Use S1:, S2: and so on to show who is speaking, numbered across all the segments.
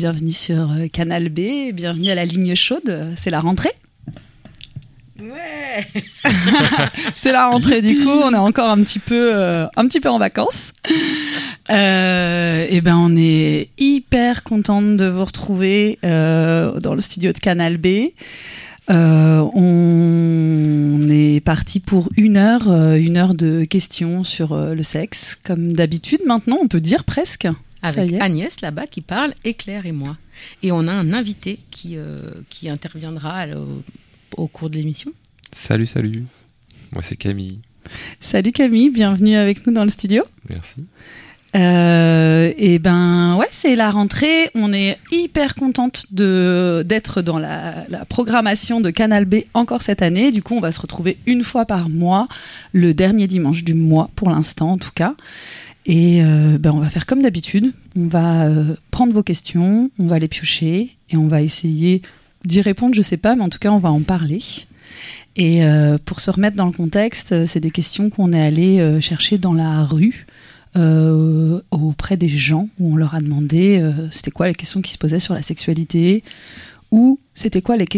S1: bienvenue sur Canal B, bienvenue à la ligne chaude, c'est la rentrée.
S2: Ouais.
S1: C'est la rentrée, du coup, on est encore un petit peu en vacances. Et ben, on est hyper contente de vous retrouver dans le studio de Canal B. On est parti pour une heure de questions sur le sexe, comme d'habitude. Maintenant, on peut dire presque.
S2: Avec Agnès là-bas qui parle, et Claire et moi. Et on a un invité qui interviendra au cours de l'émission.
S3: Salut. Moi, c'est Camille.
S1: Salut Camille, bienvenue avec nous dans le studio.
S3: Merci.
S1: Et ben ouais, c'est la rentrée. On est hyper contente d'être dans la programmation de Canal B encore cette année. Du coup, on va se retrouver une fois par mois, le dernier dimanche du mois pour l'instant en tout cas. Et on va faire comme d'habitude. On va prendre vos questions, on va les piocher et on va essayer d'y répondre. Je sais pas, mais en tout cas, on va en parler. Et pour se remettre dans le contexte, c'est des questions qu'on est allé chercher dans la rue. Auprès des gens où on leur a demandé c'était quoi les questions qui se posaient sur la sexualité ou c'était quoi les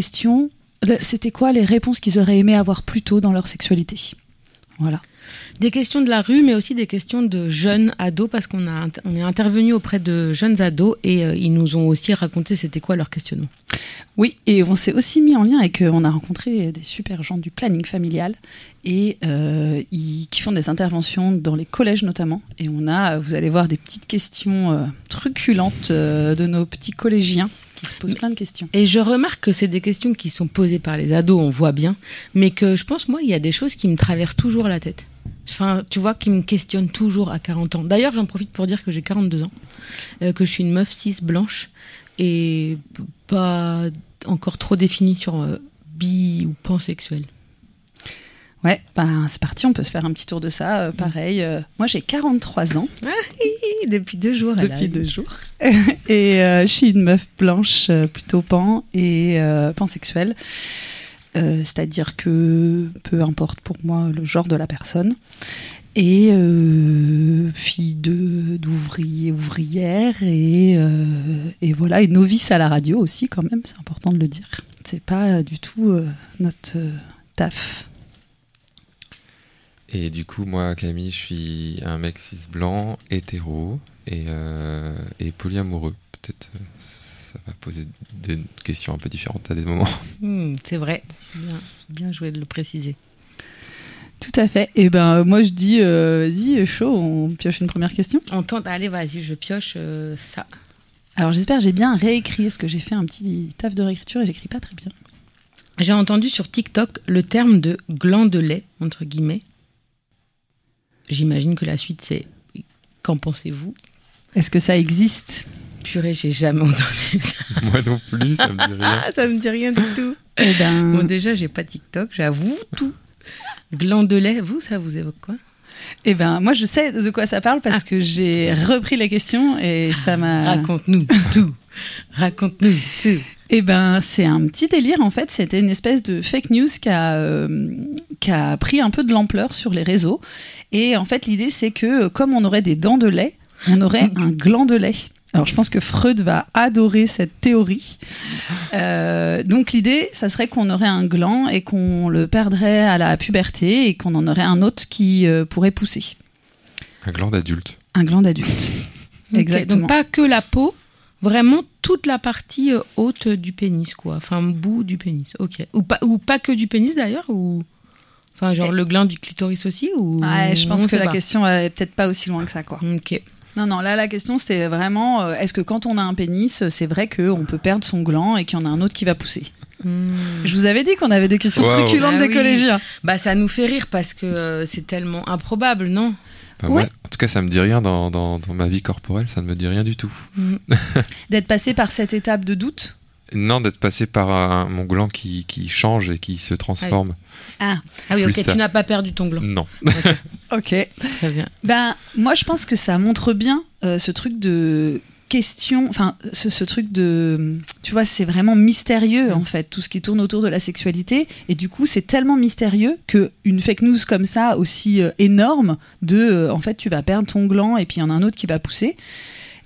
S1: réponses qu'ils auraient aimé avoir plus tôt dans leur sexualité. Voilà.
S2: Des questions de la rue, mais aussi des questions de jeunes ados, parce qu'on est intervenu auprès de jeunes ados et ils nous ont aussi raconté c'était quoi leur questionnement.
S1: Oui, et on s'est aussi mis en lien avec, on a rencontré des super gens du planning familial et qui font des interventions dans les collèges notamment. Et vous allez voir des petites questions truculentes de nos petits collégiens qui se posent plein de questions.
S2: Et je remarque que c'est des questions qui sont posées par les ados, on voit bien, mais que je pense, moi, il y a des choses qui me traversent toujours la tête. Enfin, tu vois, qui me questionnent toujours à 40 ans. D'ailleurs, j'en profite pour dire que j'ai 42 ans, que je suis une meuf cis blanche et pas encore trop définie sur bi ou pansexuelle. Ouais,
S1: c'est parti, on peut se faire un petit tour de ça. Pareil, moi j'ai 43 ans.
S2: Depuis 2 jours.
S1: Depuis 2 jours. Et je suis une meuf blanche plutôt pan et pansexuelle. C'est-à-dire que peu importe pour moi le genre de la personne. Et fille ouvrière et voilà, et novice à la radio aussi quand même, c'est important de le dire. C'est pas du tout notre taf.
S3: Et du coup, moi, Camille, je suis un mec cis blanc, hétéro et polyamoureux. Peut-être ça va poser des questions un peu différentes à des moments.
S2: C'est vrai, bien joué de le préciser.
S1: Tout à fait. Et moi je dis, vas-y, chaud, on pioche une première question.
S2: On tente, allez, vas-y, je pioche ça.
S1: Alors j'espère que j'ai bien réécrit, parce que j'ai fait un petit taf de réécriture et j'écris pas très bien.
S2: J'ai entendu sur TikTok le terme de gland de lait, entre guillemets. J'imagine que la suite c'est, qu'en pensez-vous ?
S1: Est-ce que ça existe ?
S2: Purée, j'ai jamais entendu ça.
S3: Moi non plus, ça me dit rien.
S2: Ça me dit rien du tout. Bon, déjà, j'ai pas TikTok, j'avoue tout. Gland de lait, ça vous évoque quoi ?
S1: Moi, je sais de quoi ça parle parce que j'ai repris les questions et ça m'a...
S2: Raconte-nous tout. Raconte-nous tout.
S1: C'est un petit délire en fait. C'était une espèce de fake news qui a pris un peu de l'ampleur sur les réseaux. Et en fait, l'idée, c'est que comme on aurait des dents de lait, on aurait un gland de lait. Alors, je pense que Freud va adorer cette théorie. Donc, l'idée, ça serait qu'on aurait un gland et qu'on le perdrait à la puberté et qu'on en aurait un autre qui pourrait pousser.
S3: Un gland d'adulte.
S1: Un gland d'adulte.
S2: Okay,
S1: exactement.
S2: Donc, pas que la peau, vraiment toute la partie haute du pénis, quoi. Enfin, bout du pénis, ok. Ou pas que du pénis, d'ailleurs, ou... Enfin, genre le gland du clitoris aussi, ou...
S1: Ouais, je pense que la question est peut-être pas aussi loin que ça, quoi.
S2: Ok.
S1: Non, là, la question, c'est vraiment, est-ce que quand on a un pénis, c'est vrai qu'on peut perdre son gland et qu'il y en a un autre qui va pousser ? Je vous avais dit qu'on avait des questions truculentes des collégiens.
S2: Ça nous fait rire parce que c'est tellement improbable, non ?
S3: Moi, en tout cas, ça me dit rien dans ma vie corporelle, ça ne me dit rien du tout.
S1: D'être passé par cette étape de doute ?
S3: Non, d'être passé par mon gland qui change et qui se transforme.
S1: Ah
S2: oui, ok, tu n'as pas perdu ton gland.
S3: Non.
S1: Ok.
S2: Très bien.
S1: Moi, je pense que ça montre bien ce truc de question, enfin, ce truc de... Tu vois, c'est vraiment mystérieux, en fait, tout ce qui tourne autour de la sexualité. Et du coup, c'est tellement mystérieux qu'une fake news comme ça, aussi énorme, en fait, tu vas perdre ton gland et puis il y en a un autre qui va pousser.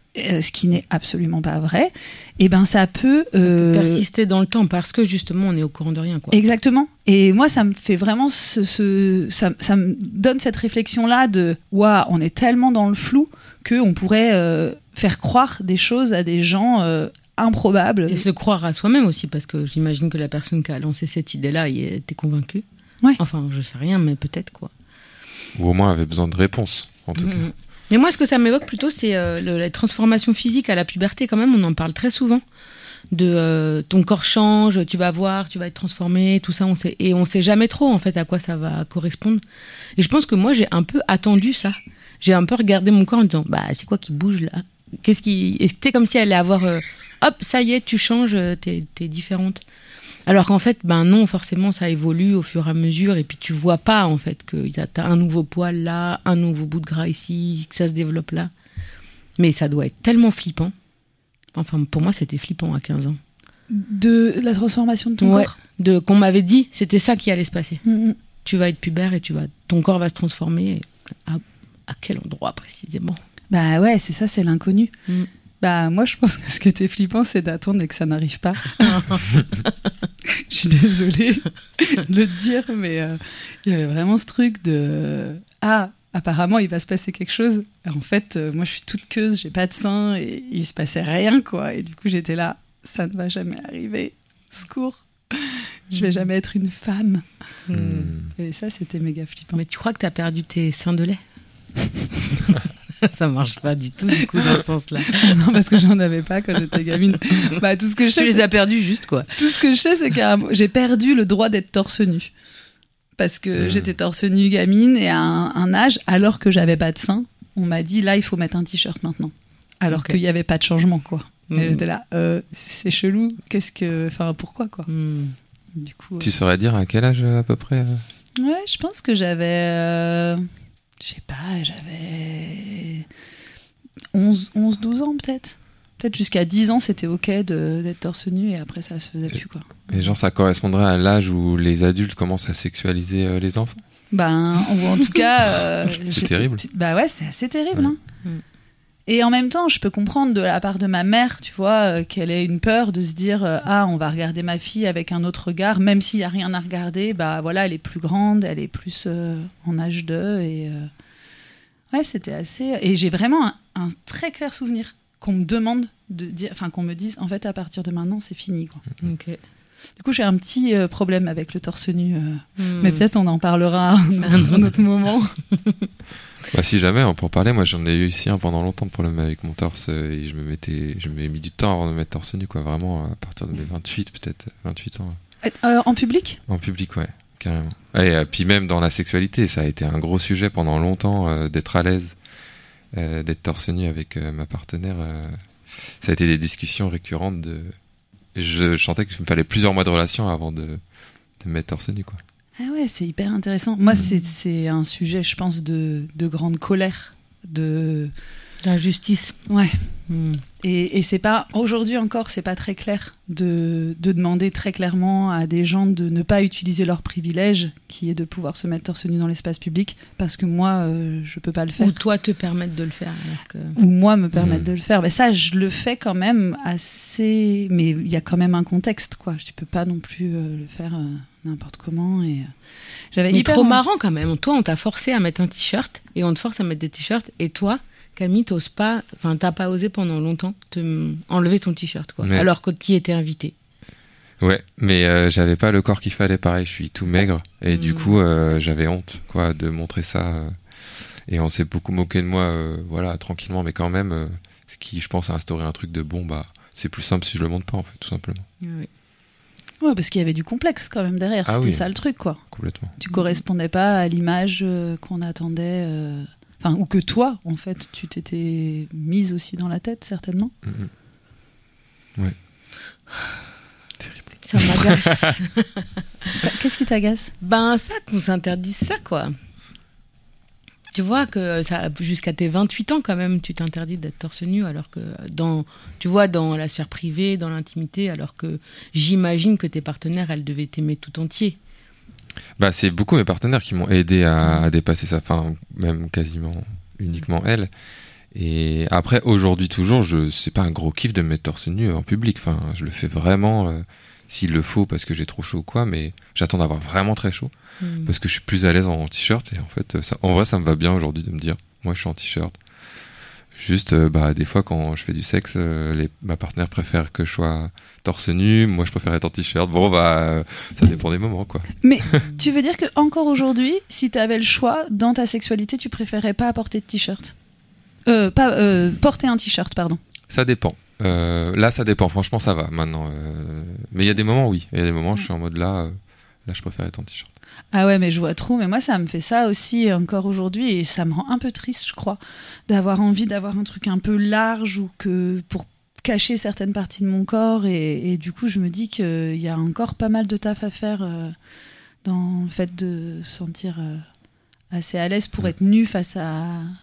S1: ce qui n'est absolument pas vrai, et ben ça peut
S2: persister dans le temps parce que justement on est au courant de rien, quoi.
S1: Exactement. Et moi, ça me fait vraiment ça me donne cette réflexion-là de waouh, on est tellement dans le flou qu'on pourrait faire croire des choses à des gens improbables.
S2: Et se croire à soi-même aussi, parce que j'imagine que la personne qui a lancé cette idée-là y était convaincue.
S1: Ouais.
S2: Enfin, je sais rien, mais peut-être, quoi.
S3: Ou au moins avait besoin de réponses, en tout cas.
S2: Mais moi, ce que ça m'évoque plutôt, c'est la transformation physique à la puberté, quand même. On en parle très souvent. Ton corps change, tu vas voir, tu vas être transformé, tout ça. Et on sait jamais trop, en fait, à quoi ça va correspondre. Et je pense que moi, j'ai un peu attendu ça. J'ai un peu regardé mon corps en me disant, c'est quoi qui bouge là ? C'est comme si elle allait avoir, hop, ça y est, tu changes, t'es différente. Alors qu'en fait, non, forcément, ça évolue au fur et à mesure, et puis tu vois pas, en fait, que t'as un nouveau poil là, un nouveau bout de gras ici, que ça se développe là. Mais ça doit être tellement flippant. Enfin, pour moi, c'était flippant à 15 ans.
S1: De la transformation de ton corps ?
S2: Qu'on m'avait dit, c'était ça qui allait se passer. Tu vas être pubère et ton corps va se transformer. À quel endroit précisément ?
S1: Bah ouais, c'est ça, c'est l'inconnu. Bah moi, je pense que ce qui était flippant, c'est d'attendre et que ça n'arrive pas. Je suis désolée de le dire, mais il y avait vraiment ce truc de apparemment il va se passer quelque chose. En fait, moi je suis toute queuse, j'ai pas de sein et il se passait rien, quoi. Et du coup j'étais là, ça ne va jamais arriver, secours, je vais jamais être une femme. Et ça c'était méga flippant.
S2: Mais tu crois que t'as perdu tes seins de lait ? Ça marche pas du tout, du coup, dans ce sens-là.
S1: Non, parce que j'en avais pas quand j'étais gamine. Tout ce que je sais,
S2: tu les as perdus juste, quoi.
S1: Tout ce que je sais, c'est que j'ai perdu le droit d'être torse nu. Parce que j'étais torse nu gamine et à un âge, alors que j'avais pas de sein, on m'a dit, là, il faut mettre un t-shirt maintenant. Alors qu'il y avait pas de changement, quoi. Et j'étais là, c'est chelou, pourquoi, quoi. Du coup,
S3: Tu saurais dire à quel âge, à peu près
S1: Ouais, je pense que j'avais... je sais pas, j'avais 11-12 ans peut-être. Peut-être jusqu'à 10 ans, c'était ok d'être torse nu et après ça se faisait plus, quoi.
S3: Et genre ça correspondrait à l'âge où les adultes commencent à sexualiser les enfants ?
S1: Ou en tout cas...
S3: c'est terrible.
S1: Bah ouais, c'est assez terrible. Hein. Et en même temps, je peux comprendre de la part de ma mère, tu vois, qu'elle ait une peur de se dire on va regarder ma fille avec un autre regard, même s'il n'y a rien à regarder, voilà, elle est plus grande, elle est plus en âge d'eux. Et ouais, c'était assez... Et j'ai vraiment un très clair souvenir qu'on me demande de dire, enfin qu'on me dise, en fait, à partir de maintenant, c'est fini, quoi.
S2: Okay.
S1: Du coup, j'ai un petit problème avec le torse nu, mais peut-être on en parlera à un autre moment.
S3: Si jamais, on peut en parler. Moi, j'en ai eu aussi pendant longtemps de problème avec mon torse et je m'ai mis du temps avant de me mettre torse nu, quoi. Vraiment, à partir de mes 28, peut-être 28 ans.
S1: En public ?
S3: En public, ouais, carrément. Et puis même dans la sexualité, ça a été un gros sujet pendant longtemps d'être à l'aise, d'être torse nu avec ma partenaire. Ça a été des discussions récurrentes je sentais qu'il me fallait plusieurs mois de relation avant de me mettre torse nu, quoi.
S1: Ah ouais, c'est hyper intéressant. Moi, c'est un sujet, je pense, de grande colère,
S2: d'injustice.
S1: Ouais. Et c'est pas, aujourd'hui encore, c'est pas très clair de demander très clairement à des gens de ne pas utiliser leur privilège, qui est de pouvoir se mettre torse nu dans l'espace public, parce que moi, je peux pas le faire.
S2: Ou toi te permettre de le faire.
S1: Ou moi me permettre de le faire. Mais ça, je le fais quand même assez... Mais il y a quand même un contexte, quoi. Tu peux pas non plus le faire n'importe comment. Et j'avais
S2: mais trop marrant quand même. Toi, on t'a forcé à mettre un t-shirt, et on te force à mettre des t-shirts, et toi... Camille, t'as pas osé pendant longtemps enlever ton t-shirt, quoi, alors que tu y étais invitée.
S3: Ouais, mais j'avais pas le corps qu'il fallait, pareil, je suis tout maigre, et du coup, j'avais honte, quoi, de montrer ça, et on s'est beaucoup moqué de moi, voilà, tranquillement, mais quand même, ce qui, je pense, a instauré un truc de c'est plus simple si je le montre pas, en fait, tout simplement.
S2: Oui.
S1: Ouais, parce qu'il y avait du complexe quand même derrière, c'était ça le truc, quoi.
S3: Complètement.
S1: Tu correspondais pas à l'image qu'on attendait... Enfin, ou que toi, en fait, tu t'étais mise aussi dans la tête, certainement.
S3: Ouais. Terrible.
S2: Ça m'agace.
S1: Qu'est-ce qui t'agace ?
S2: Ça, qu'on s'interdise ça, quoi. Tu vois que jusqu'à tes 28 ans, quand même, tu t'interdis d'être torse nu, alors que dans la sphère privée, dans l'intimité, alors que j'imagine que tes partenaires, elles devaient t'aimer tout entier.
S3: C'est beaucoup mes partenaires qui m'ont aidé à dépasser ça, enfin même quasiment uniquement elles. Et après, aujourd'hui toujours, c'est pas un gros kiff de me mettre torse nu en public. Enfin, je le fais vraiment s'il le faut parce que j'ai trop chaud ou quoi, mais j'attends d'avoir vraiment très chaud parce que je suis plus à l'aise en t-shirt. Et en fait, en vrai, ça me va bien aujourd'hui de me dire, moi, je suis en t-shirt. Juste, des fois, quand je fais du sexe, ma partenaire préfère que je sois torse nu. Moi, je préfère être en t-shirt. Bon, ça dépend des moments, quoi.
S1: Mais tu veux dire que encore aujourd'hui, si tu avais le choix dans ta sexualité, tu préférerais pas porter de t-shirt porter un t-shirt, pardon.
S3: Ça dépend. Là, ça dépend. Franchement, ça va maintenant. Mais il y a des moments, oui. Il y a des moments, je suis en mode là, je préfère être en t-shirt.
S1: Ah ouais, mais je vois trop. Mais moi, ça me fait ça aussi encore aujourd'hui et ça me rend un peu triste, je crois, d'avoir envie d'avoir un truc un peu large ou que pour cacher certaines parties de mon corps et du coup, je me dis qu'il y a encore pas mal de taf à faire dans le fait de se sentir assez à l'aise pour être nu face à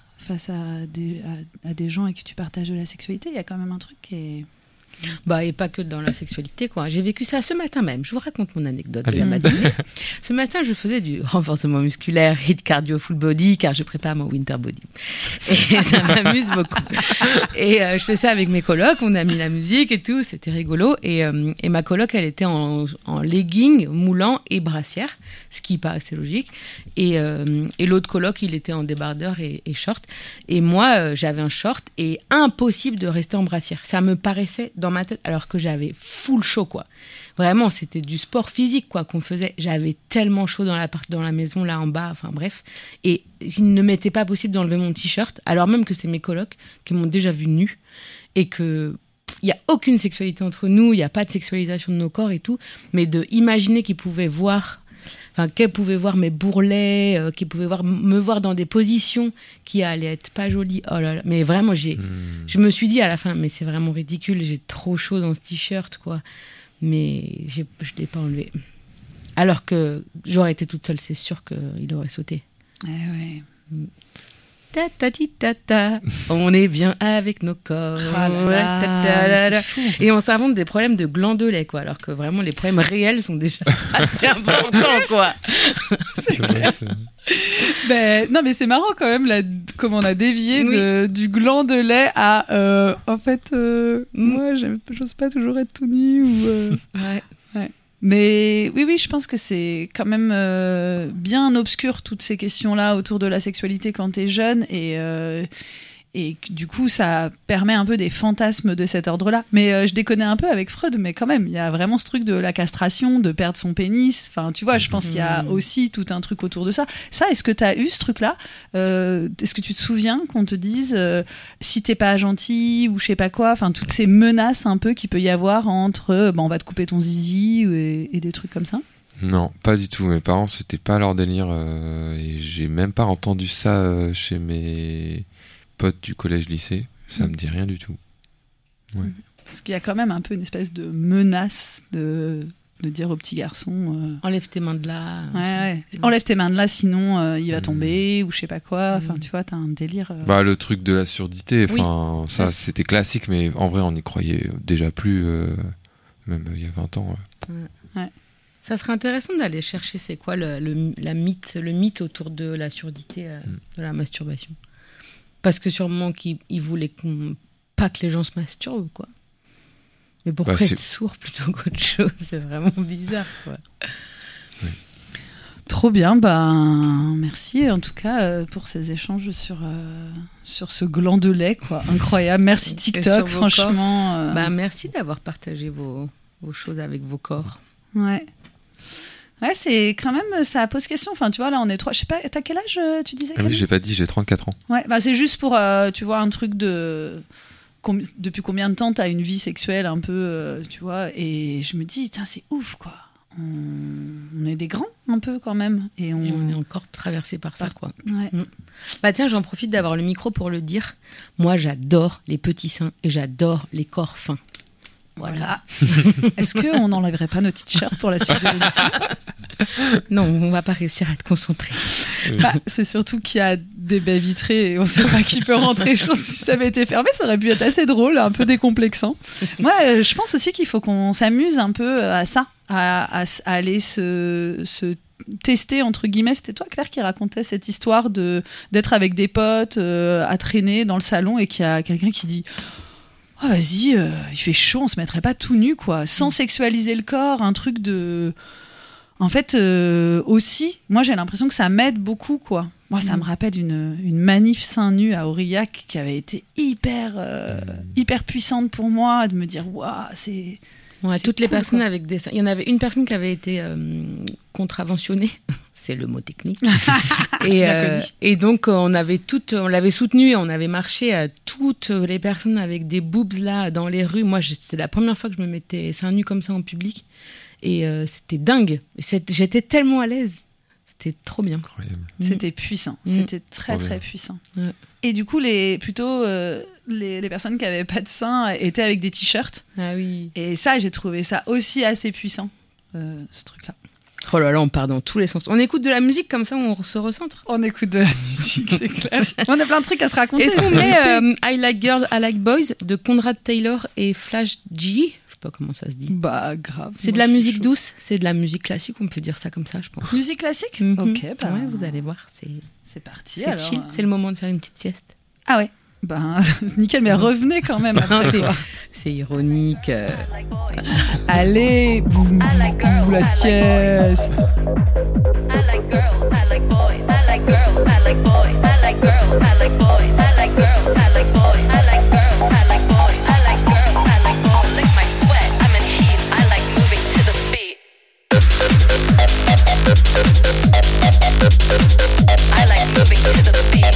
S1: des gens avec qui tu partages de la sexualité. Il y a quand même un truc qui est...
S2: Et pas que dans la sexualité, quoi. J'ai vécu ça ce matin même. Je vous raconte mon anecdote de la matinée. Ce matin, je faisais du renforcement musculaire, hit cardio full body, car je prépare mon winter body. Et ça m'amuse beaucoup. Et je fais ça avec mes colocs. On a mis la musique et tout. C'était rigolo. Et ma coloc, elle était en legging, moulant et brassière, ce qui paraît assez logique. Et l'autre coloc, il était en débardeur et short. Et moi, j'avais un short et impossible de rester en brassière. Ça me paraissait dans ma tête, alors que j'avais full chaud, quoi. Vraiment, c'était du sport physique, quoi, qu'on faisait. J'avais tellement chaud dans la maison, là en bas, enfin bref. Et il ne m'était pas possible d'enlever mon t-shirt, alors même que c'est mes colocs qui m'ont déjà vu nue et que il y a aucune sexualité entre nous, il y a pas de sexualisation de nos corps et tout, mais de imaginer qu'elle pouvait voir mes bourrelets, qu'ils pouvaient me voir dans des positions qui allaient être pas jolies. Oh là là, mais vraiment, je me suis dit à la fin, mais c'est vraiment ridicule, j'ai trop chaud dans ce t-shirt, quoi. Mais je l'ai pas enlevé. Alors que j'aurais été toute seule, c'est sûr qu'il aurait sauté.
S1: Ouais.
S2: Ta, on est bien avec nos corps.
S1: C'est fou.
S2: Et on s'invente des problèmes de glands de lait, quoi. Alors que vraiment, les problèmes réels sont déjà assez importants, quoi.
S1: Non, mais c'est marrant quand même, comment on a dévié du gland de lait à. En fait, moi, j'ose pas toujours être tout nu. Ouais. Mais oui, je pense que c'est quand même bien obscur toutes ces questions-là autour de la sexualité quand t'es jeune et du coup ça permet un peu des fantasmes de cet ordre-là. Mais je déconnais un peu avec Freud, mais quand même il y a vraiment ce truc de la castration, de perdre son pénis. Enfin tu vois, je pense qu'il y a aussi tout un truc autour de ça. Ça, est-ce que t'as eu ce truc-là est-ce que tu te souviens qu'on te dise si t'es pas gentil ou je sais pas quoi, enfin toutes ces menaces un peu qu'il peut y avoir entre on va te couper ton zizi et des trucs comme ça?
S3: Non, pas du tout. Mes parents, c'était pas leur délire et j'ai même pas entendu ça chez mes potes du collège-lycée. Ça me dit rien du tout. Ouais.
S1: Parce qu'il y a quand même un peu une espèce de menace de dire aux petits garçons
S2: enlève tes mains de là.
S1: Ouais. Enlève tes mains de là, sinon il va tomber ou je sais pas quoi. Enfin, tu vois, t'as un délire.
S3: Le truc de la surdité, ça c'était classique, mais en vrai on y croyait déjà plus, même il y a 20 ans.
S1: Ouais.
S2: Ça serait intéressant d'aller chercher c'est quoi le mythe autour de la surdité de la masturbation. Parce que sûrement qu'ils voulaient pas que les gens se masturbent, quoi. Mais pourquoi être sourd plutôt qu'autre chose? C'est vraiment bizarre, quoi.
S3: Oui.
S1: Trop bien, merci en tout cas pour ces échanges sur ce gland de lait, quoi. Incroyable. Merci TikTok, franchement.
S2: Merci d'avoir partagé vos choses avec vos corps.
S1: Ouais, c'est quand même, ça pose question. Enfin, tu vois, là, on est trois. Je sais pas, t'as quel âge, tu disais?
S3: Oui, j'ai pas dit, j'ai 34 ans.
S1: Ouais, c'est juste pour, tu vois, un truc de... Depuis combien de temps t'as une vie sexuelle un peu, tu vois, et je me dis, c'est ouf, quoi. On est des grands, un peu, quand même. Et on
S2: est encore traversé par ça, quoi.
S1: Ouais.
S2: Tiens, j'en profite d'avoir le micro pour le dire. Moi, j'adore les petits seins et j'adore les corps fins. Voilà.
S1: Est-ce qu'on n'enlèverait pas nos t-shirts pour la suite de l'émission?
S2: Non, on va pas réussir à être concentré.
S1: C'est surtout qu'il y a des baies vitrées et on sait pas qui peut rentrer. Je pense que si ça avait été fermé, ça aurait pu être assez drôle, un peu décomplexant. Moi, je pense aussi qu'il faut qu'on s'amuse un peu à ça, à aller se testé entre guillemets. C'était toi, Claire, qui racontait cette histoire d'être avec des potes à traîner dans le salon et qu'il y a quelqu'un qui dit oh, vas-y, il fait chaud, on se mettrait pas tout nu, quoi, sans sexualiser le corps, un truc de. En fait, aussi, moi j'ai l'impression que ça m'aide beaucoup, quoi. Moi, ça me rappelle une manif seins nus à Aurillac qui avait été hyper puissante pour moi, de me dire waouh, c'est.
S2: Ouais, toutes les
S1: cool,
S2: personnes
S1: quoi.
S2: avec des seins. Il y en avait une personne qui avait été contraventionnée, c'est le mot technique. Et donc on l'avait soutenue et on avait marché à toutes les personnes avec des boobs là dans les rues. Moi, c'était la première fois que je me mettais seins nus comme ça en public et c'était dingue. J'étais tellement à l'aise. C'était trop bien.
S3: Incroyable.
S1: C'était puissant. C'était très, très puissant. Ouais. Et du coup, les personnes qui n'avaient pas de seins étaient avec des t-shirts.
S2: Ah oui.
S1: Et ça, j'ai trouvé ça aussi assez puissant, ce truc-là.
S2: Oh là là, on part dans tous les sens. On écoute de la musique comme ça, on se recentre.
S1: On écoute de la musique, c'est clair. On a plein de trucs à se raconter.
S2: Est-ce qu'on met I Like Girls, I Like Boys de Conrad Taylor et Flash G? Je sais pas comment ça se dit.
S1: Bah, grave.
S2: C'est de la musique douce, c'est de la musique classique, on peut dire ça comme ça, je pense.
S1: Musique classique?
S2: Ok,
S1: bah
S2: ouais, vous allez voir,
S1: c'est parti.
S2: C'est
S1: alors,
S2: chill, c'est le moment de faire une petite sieste.
S1: Ah ouais. Ben, nickel, mais revenez quand même. Après,
S2: c'est ironique.
S1: Allez, boum, la sieste.
S4: I like girls, I like boys, I like girls, I like boys, I like girls, I like boys, I like girls, I like boys, I like girls, I like boys, I like girls, I like boys. Lick my sweat, I'm in heat. I like moving to the beat. I like moving to the beat.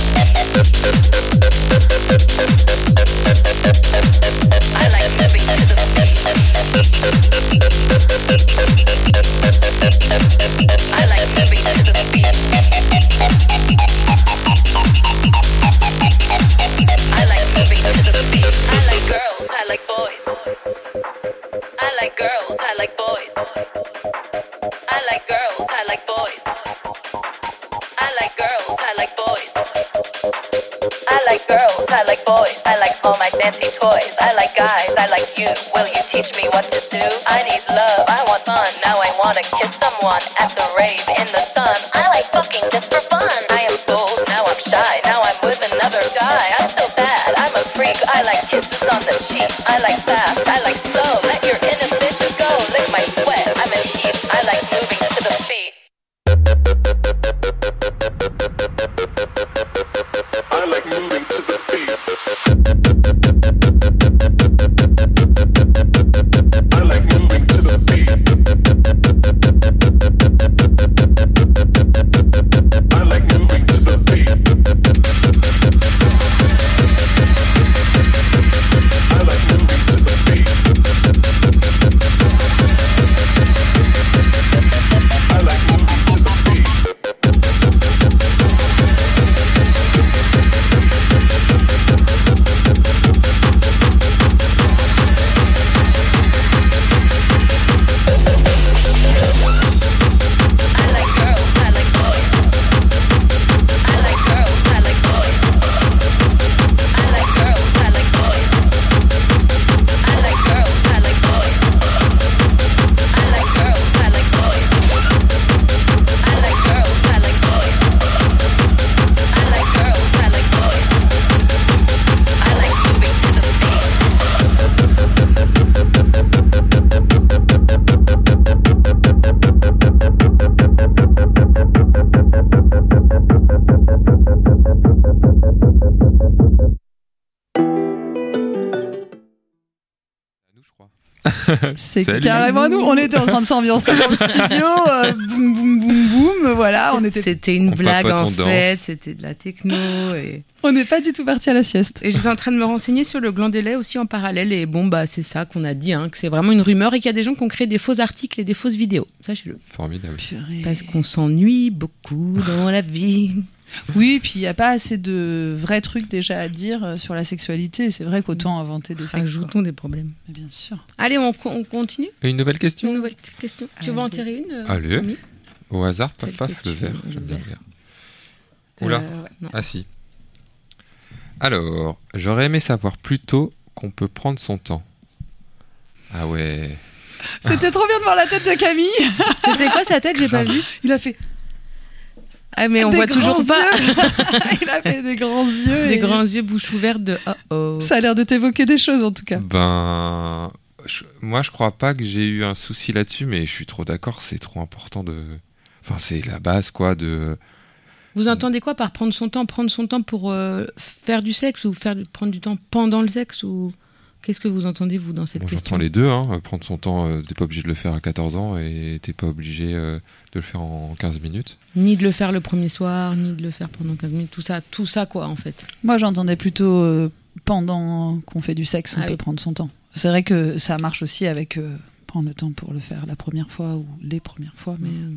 S4: I like moving to the beat. I like moving to the beat. I like moving to the beat. I like girls, I like boys. I like girls, I like boys. I like girls, I like boys. I like girls, I like boys. I like girls, I like boys. I like all my fancy toys. I like guys, I like you. Will you teach me what to do? I need love, I want fun. Now I wanna kiss someone at the rave in the sun. I like fucking just for fun. I am bold, now I'm shy. Now I'm with another guy. I'm so bad, I'm a freak. I like kisses on the cheek. I like fast, I like slow. Let your inhibitions go. Lick my sweat, I'm in heat. I like moving to the beat.
S5: I like moving to the beat. I like moving to the beat. I like moving to the beat. I like moving to the beat. I like moving to the beat.
S1: C'est
S3: Salut.
S1: carrément nous. On était en train de s'ambiancer dans le studio. Boum, boum, boum, boum. Voilà,
S2: C'était une
S3: On
S2: blague
S3: papote,
S2: en
S3: on danse.
S2: fait, c'était de la techno. Et
S1: on n'est pas du tout parti à la sieste.
S2: j'étais en train de me renseigner sur le gland des laits aussi en parallèle. Et bon, bah c'est ça qu'on a dit, hein, que c'est vraiment une rumeur et qu'il y a des gens qui ont créé des faux articles et des fausses vidéos. Sachez-le.
S3: Formidable.
S2: Parce qu'on s'ennuie beaucoup dans la vie.
S1: Oui, puis il n'y a pas assez de vrais trucs déjà à dire sur la sexualité. C'est vrai qu'autant inventer des faits.
S2: Rajoutons des problèmes.
S1: Bien sûr.
S2: Allez, on continue.
S3: Et une nouvelle question?
S2: Une nouvelle petite question. Tu veux en tirer une
S3: Allez.
S2: Ami
S3: Au hasard,
S2: Celle
S3: paf,
S2: que
S3: le
S2: tu
S3: verre.
S2: veux,
S3: J'aime
S2: le
S3: bien le
S2: verre.
S3: verre. Oula.
S2: Ouais, non.
S3: Ah si. Alors, j'aurais aimé savoir plus tôt qu'on peut prendre son temps. Ah ouais.
S1: C'était trop bien de voir la tête de Camille.
S2: C'était quoi sa tête? J'ai pas vu.
S1: Il a fait
S2: Ah, mais on
S1: des
S2: voit toujours
S1: grands
S2: pas.
S1: yeux. Il a fait des grands yeux.
S2: Des
S1: et
S2: grands yeux, bouche ouverte de oh.
S1: Ça a l'air de t'évoquer des choses en tout cas.
S3: Ben, moi, je crois pas que j'ai eu un souci là-dessus, mais je suis trop d'accord, c'est trop important de. Enfin, c'est la base, quoi, de.
S2: Vous entendez quoi par prendre son temps? Prendre son temps pour faire du sexe ou prendre du temps pendant le sexe ou qu'est-ce que vous entendez vous dans cette
S3: Moi,
S2: question?
S3: j'entends les deux, hein. Prendre son temps, t'es pas obligé de le faire à 14 ans et t'es pas obligé de le faire en 15 minutes.
S2: Ni de le faire le premier soir, ni de le faire pendant 15 minutes, tout ça quoi en fait.
S1: Moi j'entendais plutôt pendant qu'on fait du sexe, on
S2: Ah
S1: peut
S2: oui.
S1: prendre son temps. C'est vrai que ça marche aussi avec prendre le temps pour le faire la première fois ou les premières fois,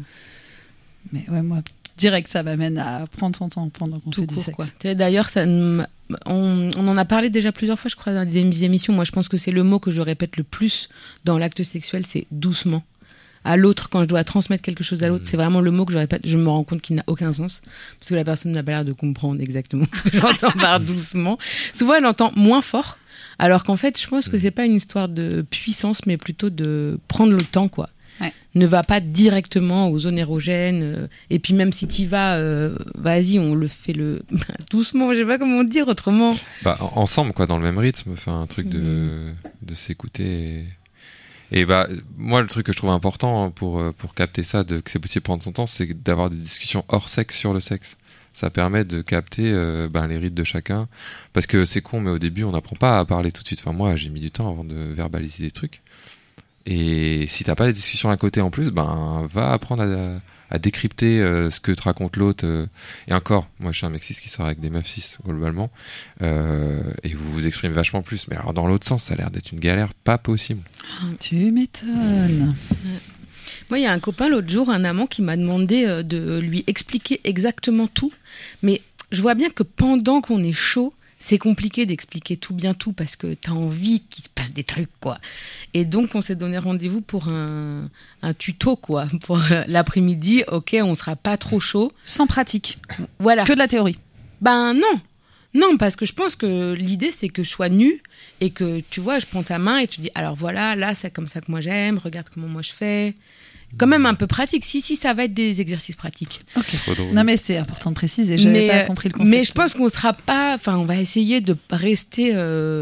S1: mais ouais, moi direct ça m'amène à prendre son temps pendant qu'on
S2: Tout
S1: fait du
S2: court
S1: sexe.
S2: quoi. D'ailleurs on en a parlé déjà plusieurs fois je crois dans des émissions. Moi je pense que c'est le mot que je répète le plus dans l'acte sexuel, c'est doucement. À l'autre, quand je dois transmettre quelque chose à l'autre, c'est vraiment le mot que je répète. Je me rends compte qu'il n'a aucun sens parce que la personne n'a pas l'air de comprendre exactement ce que j'entends par doucement. Souvent elle entend moins fort, alors qu'en fait je pense que c'est pas une histoire de puissance mais plutôt de prendre le temps quoi.
S1: Ouais.
S2: Ne va pas directement aux zones érogènes et puis même si t'y vas vas-y on le fait doucement, je sais pas comment dire autrement.
S3: Bah, ensemble, quoi, dans le même rythme, faire un truc de s'écouter. Et bah, moi, le truc que je trouve important pour capter ça, que c'est possible de prendre son temps, c'est d'avoir des discussions hors sexe sur le sexe. Ça permet de capter les rythmes de chacun. Parce que c'est con, mais au début, on n'apprend pas à parler tout de suite. Enfin, moi, j'ai mis du temps avant de verbaliser des trucs. Et si t'as pas des discussions à côté en plus, va apprendre à décrypter ce que te raconte l'autre. Et encore, moi je suis un mec cis qui sort avec des meufs cis globalement, et vous vous exprimez vachement plus. Mais alors dans l'autre sens, ça a l'air d'être une galère pas possible.
S1: Tu m'étonnes.
S2: Moi, il y a un copain l'autre jour, un amant, qui m'a demandé de lui expliquer exactement tout. Mais je vois bien que pendant qu'on est chaud, c'est compliqué d'expliquer tout bien tout parce que t'as envie qu'il se passe des trucs, quoi. Et donc, on s'est donné rendez-vous pour un tuto, quoi. Pour l'après-midi, ok, on sera pas trop chaud.
S1: Sans pratique,
S2: Voilà.
S1: que de la théorie.
S2: Ben non. Non, parce que je pense que l'idée, c'est que je sois nue et que, tu vois, je prends ta main et tu dis, alors voilà, là, c'est comme ça que moi j'aime, regarde comment moi je fais. Quand même un peu pratique. Si, ça va être des exercices pratiques.
S3: Trop drôle.
S1: Non mais c'est important de préciser, j'avais pas compris le concept.
S2: Mais je pense qu'on sera pas, enfin, on va essayer de rester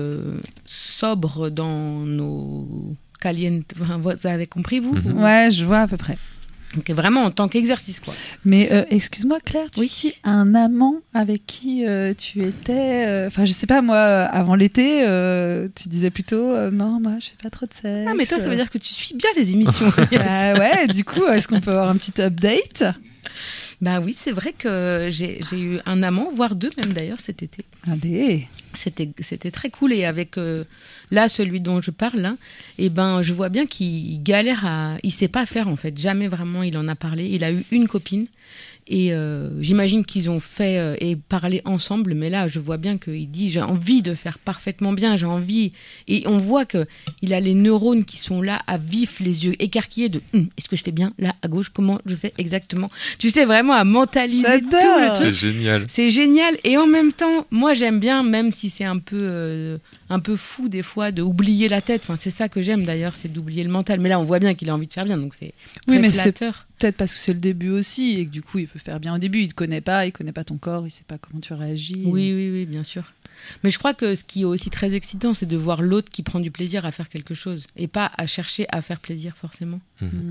S2: sobre dans nos calientes. Enfin, vous avez compris, vous?
S1: Ouais, je vois à peu près.
S2: Donc, vraiment en tant qu'exercice, quoi.
S1: Mais excuse-moi Claire, tu dis un amant avec qui tu étais, enfin je sais pas moi, avant l'été, tu disais plutôt non moi je fais pas trop de sexe.
S2: Ah mais toi ça veut dire que tu suis bien les émissions.
S1: Ah ouais, du coup est-ce qu'on peut avoir un petit update?
S2: Bah oui, c'est vrai que j'ai eu un amant, voire deux même d'ailleurs cet été.
S1: Allez.
S2: C'était très cool et avec là celui dont je parle là, et ben je vois bien qu'il galère il sait pas faire en fait, jamais vraiment il en a parlé. Il a eu une copine et j'imagine qu'ils ont fait et parlé ensemble, mais là je vois bien qu'il dit j'ai envie de faire parfaitement bien, j'ai envie, et on voit que il a les neurones qui sont là à vif, les yeux écarquillés de est-ce que je fais bien là à gauche, comment je fais exactement, tu sais, vraiment à mentaliser tout le truc.
S3: C'est génial.
S2: C'est génial et en même temps, moi j'aime bien, même si c'est un peu fou des fois de oublier la tête. Enfin, c'est ça que j'aime d'ailleurs, c'est d'oublier le mental. Mais là, on voit bien qu'il a envie de faire bien, donc c'est très
S1: mais
S2: flatteur.
S1: C'est peut-être parce que c'est le début aussi et que du coup, il peut faire bien au début. Il te connaît pas ton corps, il sait pas comment tu réagis.
S2: Oui, bien sûr. Mais je crois que ce qui est aussi très excitant, c'est de voir l'autre qui prend du plaisir à faire quelque chose et pas à chercher à faire plaisir forcément.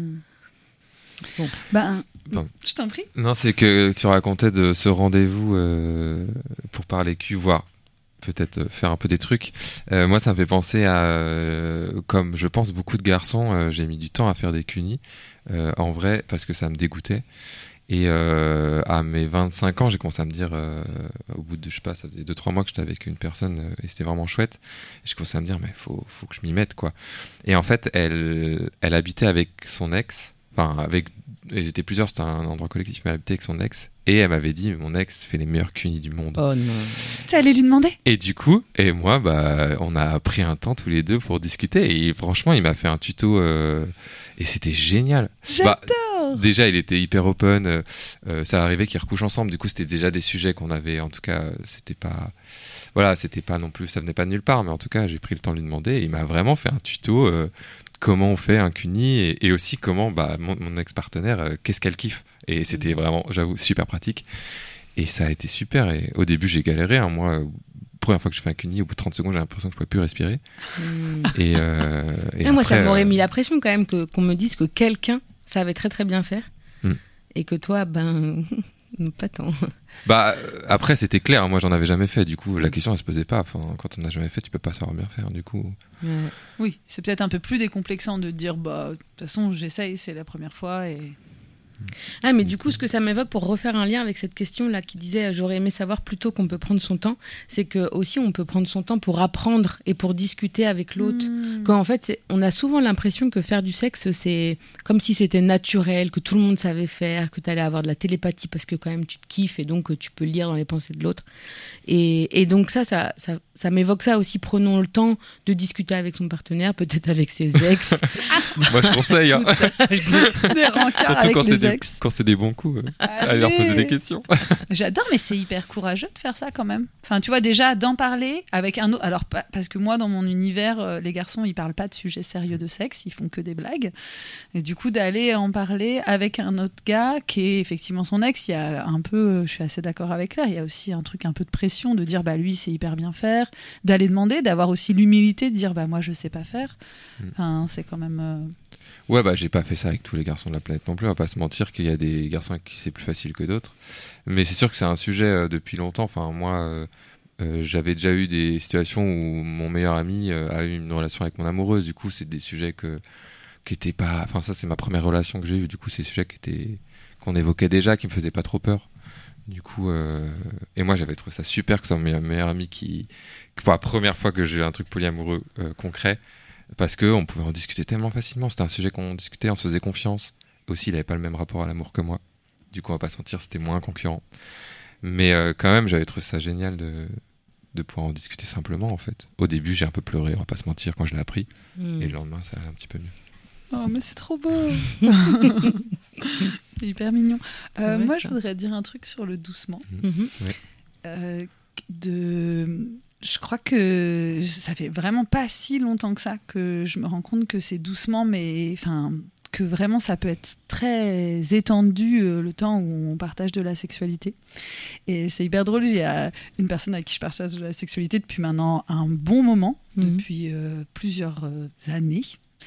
S1: Bon. Je t'en prie.
S3: Non, c'est que tu racontais de ce rendez-vous pour parler cul, voire peut-être faire un peu des trucs. Moi, ça me fait penser à, comme je pense beaucoup de garçons, j'ai mis du temps à faire des cunis, en vrai, parce que ça me dégoûtait. Et à mes 25 ans, j'ai commencé à me dire, au bout de, je sais pas, ça faisait 2-3 mois que j'étais avec une personne et c'était vraiment chouette. Et j'ai commencé à me dire, mais faut que je m'y mette, quoi. Et en fait, elle habitait avec son ex, enfin, ils étaient plusieurs, c'était un endroit collectif, mais elle habitait avec son ex. Et elle m'avait dit, mon ex fait les meilleurs cunis du monde.
S2: Oh non.
S1: T'es allé lui demander?
S3: Et du coup, et moi, on a pris un temps tous les deux pour discuter. Et franchement, il m'a fait un tuto et c'était génial.
S1: J'adore.
S3: déjà, il était hyper open. Ça arrivait qu'ils recouchent ensemble. Du coup, c'était déjà des sujets qu'on avait. En tout cas, c'était pas non plus. Ça venait pas de nulle part. Mais en tout cas, j'ai pris le temps de lui demander. Et il m'a vraiment fait un tuto. Comment on fait un cuni et aussi comment mon ex-partenaire, qu'est-ce qu'elle kiffe. Et c'était vraiment, j'avoue, super pratique. Et ça a été super. Et au début, j'ai galéré. Hein. Moi, première fois que je fais un cuni, au bout de 30 secondes, j'ai l'impression que je pouvais plus respirer. Et
S2: moi,
S3: après,
S2: ça m'aurait mis la pression quand même qu'on me dise que quelqu'un savait très très bien faire et que toi, pas tant.
S3: Après, c'était clair. Moi, j'en avais jamais fait. Du coup, la question, elle se posait pas. Enfin, quand on n'a jamais fait, tu peux pas savoir bien faire. Du coup.
S1: Oui, c'est peut-être un peu plus décomplexant de dire, de toute façon, j'essaye, c'est la première fois et.
S2: Ah, mais du coup, ce que ça m'évoque pour refaire un lien avec cette question-là qui disait j'aurais aimé savoir plutôt qu'on peut prendre son temps, c'est que aussi on peut prendre son temps pour apprendre et pour discuter avec l'autre. Quand en fait, on a souvent l'impression que faire du sexe, c'est comme si c'était naturel, que tout le monde savait faire, que tu allais avoir de la télépathie parce que quand même tu te kiffes et donc tu peux lire dans les pensées de l'autre. Et donc ça m'évoque ça aussi. Prenons le temps de discuter avec son partenaire, peut-être avec ses ex.
S3: Moi, je conseille. Hein.
S1: Des rencarts
S3: surtout
S1: avec
S3: quand
S1: les ex.
S3: Quand c'est des bons coups, aller leur poser des questions.
S1: J'adore, mais c'est hyper courageux de faire ça quand même. Enfin, tu vois, déjà d'en parler avec un autre. Alors, parce que moi, dans mon univers, les garçons, ils parlent pas de sujets sérieux de sexe, ils font que des blagues. Et du coup, d'aller en parler avec un autre gars qui est effectivement son ex, il y a un peu, je suis assez d'accord avec Claire, il y a aussi un truc un peu de pression de dire, lui, c'est hyper bien faire, d'aller demander, d'avoir aussi l'humilité de dire, moi, je sais pas faire. Enfin, c'est quand même.
S3: Ouais, j'ai pas fait ça avec tous les garçons de la planète non plus. On va pas se mentir qu'il y a des garçons avec qui c'est plus facile que d'autres. Mais c'est sûr que c'est un sujet depuis longtemps. Enfin, moi, j'avais déjà eu des situations où mon meilleur ami a eu une relation avec mon amoureuse. Du coup, c'est des sujets qui étaient pas. Enfin, ça, c'est ma première relation que j'ai eue. Du coup, c'est des sujets qu'on évoquait déjà, qui me faisaient pas trop peur. Du coup, et moi, j'avais trouvé ça super que ce soit mon meilleur ami que pour la première fois que j'ai eu un truc polyamoureux concret. Parce qu'on pouvait en discuter tellement facilement. C'était un sujet qu'on discutait, on se faisait confiance. Aussi, il n'avait pas le même rapport à l'amour que moi. Du coup, on va pas se mentir, c'était moins concurrent. Mais quand même, j'avais trouvé ça génial de pouvoir en discuter simplement, en fait. Au début, j'ai un peu pleuré, on va pas se mentir, quand je l'ai appris. Et le lendemain, ça allait un petit peu mieux.
S1: Oh, mais c'est trop beau. C'est hyper mignon. Moi, je voudrais dire un truc sur le doucement.
S3: Ouais.
S1: Je crois que ça fait vraiment pas si longtemps que ça que je me rends compte que c'est doucement, mais que vraiment ça peut être très étendu le temps où on partage de la sexualité. Et c'est hyper drôle, il y a une personne avec qui je partage de la sexualité depuis maintenant un bon moment, depuis plusieurs années.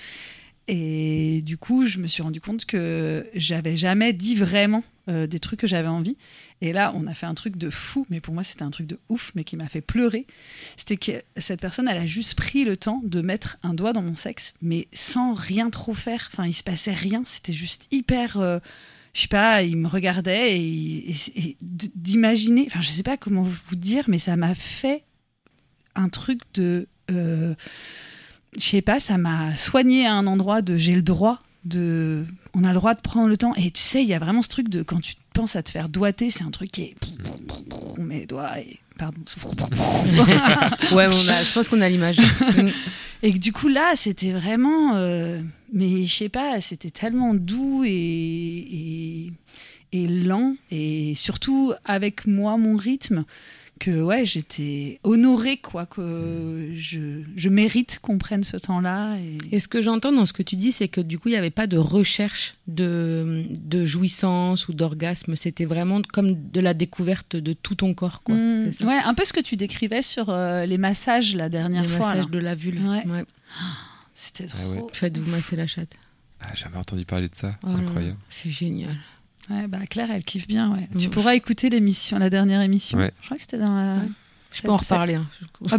S1: Et du coup, je me suis rendu compte que j'avais jamais dit vraiment des trucs que j'avais envie. Et là, on a fait un truc de fou, mais pour moi, c'était un truc de ouf, mais qui m'a fait pleurer. C'était que cette personne, elle a juste pris le temps de mettre un doigt dans mon sexe, mais sans rien trop faire. Enfin, il se passait rien. C'était juste hyper... je sais pas, il me regardait et d'imaginer... Enfin, je sais pas comment vous dire, mais ça m'a fait un truc de... je sais pas, ça m'a soigné à un endroit de... J'ai le droit de... On a le droit de prendre le temps. Et tu sais, il y a vraiment ce truc de... Quand tu penses à te faire doigter, c'est un truc qui est... On met les doigts et... Pardon.
S2: Ouais, je pense qu'on a l'image.
S1: Et que du coup, là, c'était vraiment... mais je sais pas, c'était tellement doux et lent. Et surtout, avec moi, mon rythme... que j'étais honorée que je mérite qu'on prenne ce temps-là.
S2: Et ce que j'entends dans ce que tu dis, c'est que du coup, il n'y avait pas de recherche de jouissance ou d'orgasme. C'était vraiment comme de la découverte de tout ton corps, quoi. C'est ça.
S1: Ouais, un peu ce que tu décrivais sur les massages la dernière fois.
S2: Les massages de la vulve. Ouais.
S1: C'était trop...
S3: Ah ouais.
S2: Faites-vous masser la chatte.
S3: Ah, jamais entendu parler de ça. Incroyable.
S2: C'est génial.
S1: Ouais, Claire, elle kiffe bien. Ouais. Tu pourras écouter la dernière émission.
S3: Ouais.
S1: Je crois que c'était dans la...
S2: Ouais. Je peux en reparler. Hein.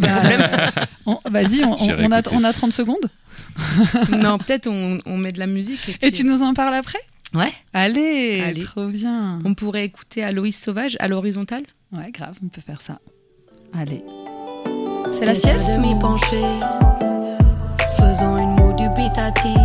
S1: Vas-y, on a 30 secondes.
S2: Non, peut-être on met de la musique.
S1: Et tu nous en parles après ?
S2: Ouais.
S1: Allez, trop bien.
S2: On pourrait écouter Aloïs Sauvage à l'horizontale ?
S1: Ouais, grave, on peut faire ça. Allez. C'est la sieste ou...
S6: Demi-penché, faisant une moue dubitative.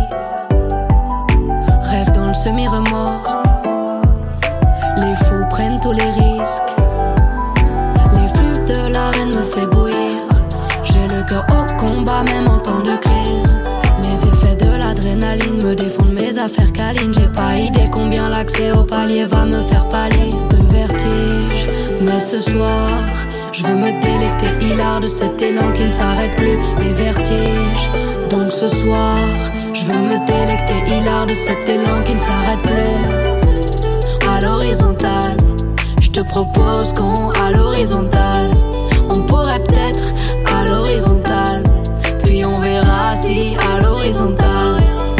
S6: Rêve dans le semi-remorque. Les fous prennent tous les risques. L'effluve de l'arène me fait bouillir. J'ai le cœur au combat même en temps de crise. Les effets de l'adrénaline me défendent mes à faire câline. J'ai pas idée combien l'accès au palier va me faire pâlir de vertige. Mais ce soir, je veux me délecter hilar de cet élan qui ne s'arrête plus, les vertiges. Donc ce soir, je veux me délecter hilar de cet élan qui ne s'arrête plus. À l'horizontale, je te propose qu'on à l'horizontale. On pourrait peut-être à l'horizontale, puis on verra si à l'horizontale.